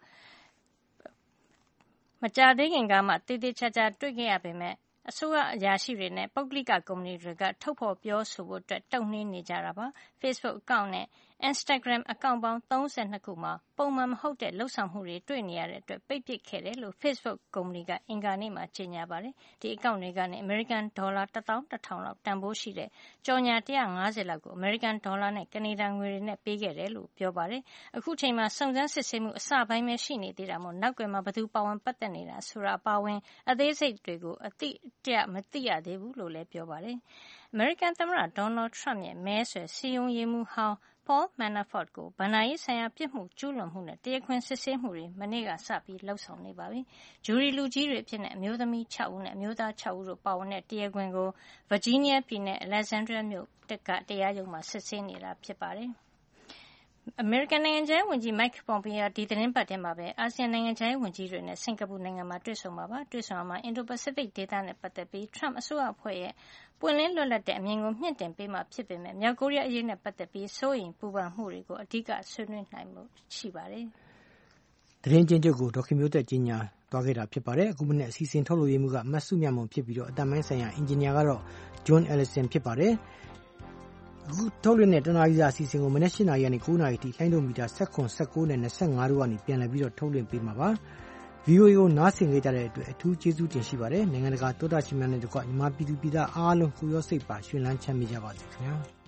မကြာသေးခင်ကမှတေးသေးချာချာတွေ့ခဲ့ရပေမဲ့အစိုးရအရာရှိတွေနဲ့ပုဂ္ဂလိကကုမ္ပဏီတွေကထုတ်ဖော်ပြောဆိုဖို့အတွက်တုံ့နှေးနေကြတာပါ Facebook အကောင့်နဲ့ Instagram အကောင့်ပေါင်း32ခုမှာပုံမှန်မဟုတ်တဲ့လှုပ်ဆောင်မှုတွေတွေ့နေရတဲ့အတွက်ပိတ်ပစ်ခဲ့တယ်လို့ Facebook ကုမ္ပဏီကအင်္ဂါနေ့မှာကြေညာပါတယ်ဒီအကောင့်တွေကနေအမေရိကန်ဒေါ်လာ11,000လောက်တန်ဖိုးရှိတဲ့ကြော်ညာ150လောက်ကိုအမေရိကန်ဒေါ်လာနဲ့ကနေဒါငွေတွေနဲ့ပေးခဲ့တယ်လို့ပြောပါတယ်အခုချိန်မှာစုံစမ်းစစ်ဆေးမှုအစပိုင်းပဲရှိနေသေးတာမို့နောက်ကွယ်မှာဘယ်သူပါဝင်ပတ်သက်နေတာဆိုတာအပါအဝင်အသေးစိတ်တွေကိုအတိအကျမသိရသေးဘူးလို့လည်းပြောပါတယ်အမေရိကန်သမ္မတဒေါ်နယ်ထရမ့်ရဲ့မဲဆွယ်စည်းရုံးရေးမှူးဟောင်းPaul Manafort ကိုဘဏ္ဍာရေးဆိုင်ရာပြစ်မှုကျူးလွန်မှုနဲ့တရားခွင်စစ်ဆေးမှုတွေမနေ့ကစပြီးလှုပ်ဆောင်နေပါပြီ။ဂျူရီလူကြီးတွေအဖြစ်နဲ့အမျိုးသမီး6ဦးနဲ့အမျိုးသား6ဦးတို့ပါဝင်တဲ့တရားခွင်ကို Virginia ပြည်နယ် Alexandria မြို့ကတရားရုံးမှာစစ်ဆေးနေတာဖြစ်ပါတယ်။အမေရိကန်နိုင်ငံခြားရေးဝန်ကြီး Mike Pompeo ဒီသတင်းပတ်ထဲမှာပဲအာဆီယံနိုင်ငံခြားရေးဝန်ကြီးတွေနဲ့စင်ကာပူနိုင်ငံမှာတွေ့ဆုံမှာပါတွေ့ဆုံမှာ Indo-Pacific ဒေသနဲ့ပတ်သက်ပြီး Trump အစိုးရအဖွဲ့ရဲ့ပွင့်လင်းလွတ်လပ်တဲ့အမြင်ကိုမြင့်တင်ပေးမှာဖြစ်ပေမဲ့မြောက်ကိုရီးယားအရေးနဲ့ပတ်သက်ပြီးစိုးရိမ်ပူပန်မှုတွေကိုအဓိကဆွေးနွေးနိုင်မှုရှိပါတယ်။သတင်းချင်းချုပ်ကိုဒေါက်ခင်မျိုးသက်ကြီးညာသွားခဲ့တာဖြစ်ပါတယ်။အခုမနေ့အစီအစဉ်ထုတ်လို့ရမှုကမတ်စုမြတ်မုံဖြစ်ပြီးတော့အတမိုင်းဆိုင်ရာအင်ဂျင်နီယာကတော့ John Ellison ဖြစ်ပါတယ်။အခုထုတ်လွှင့်တဲ့တနားရီစာအစီအစဉ်ကိုမနက်၈နာရီကနေ9နာရီထိလိုင်းဒိုမီတာ16နဲ့25တို့ကနေပြန်လည်ပြီးတော့ထုတ်လွှင့်ပေးမှာပါ။ VOA ကိုနားဆင်ကြတဲ့အတွက်အထူးကျေးဇူးတင်ရှိပါတယ်။နိုင်ငံတကာသောတာရှင်များနဲ့တကွညီမပြည်သူပြည်သားအားလုံးကိုရောစိတ်ပါရှင်လန်းချမ်းမြေ့ကြပါစေခင်ဗျာ။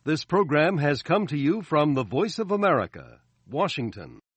This program has come to you from the Voice of America, Washington.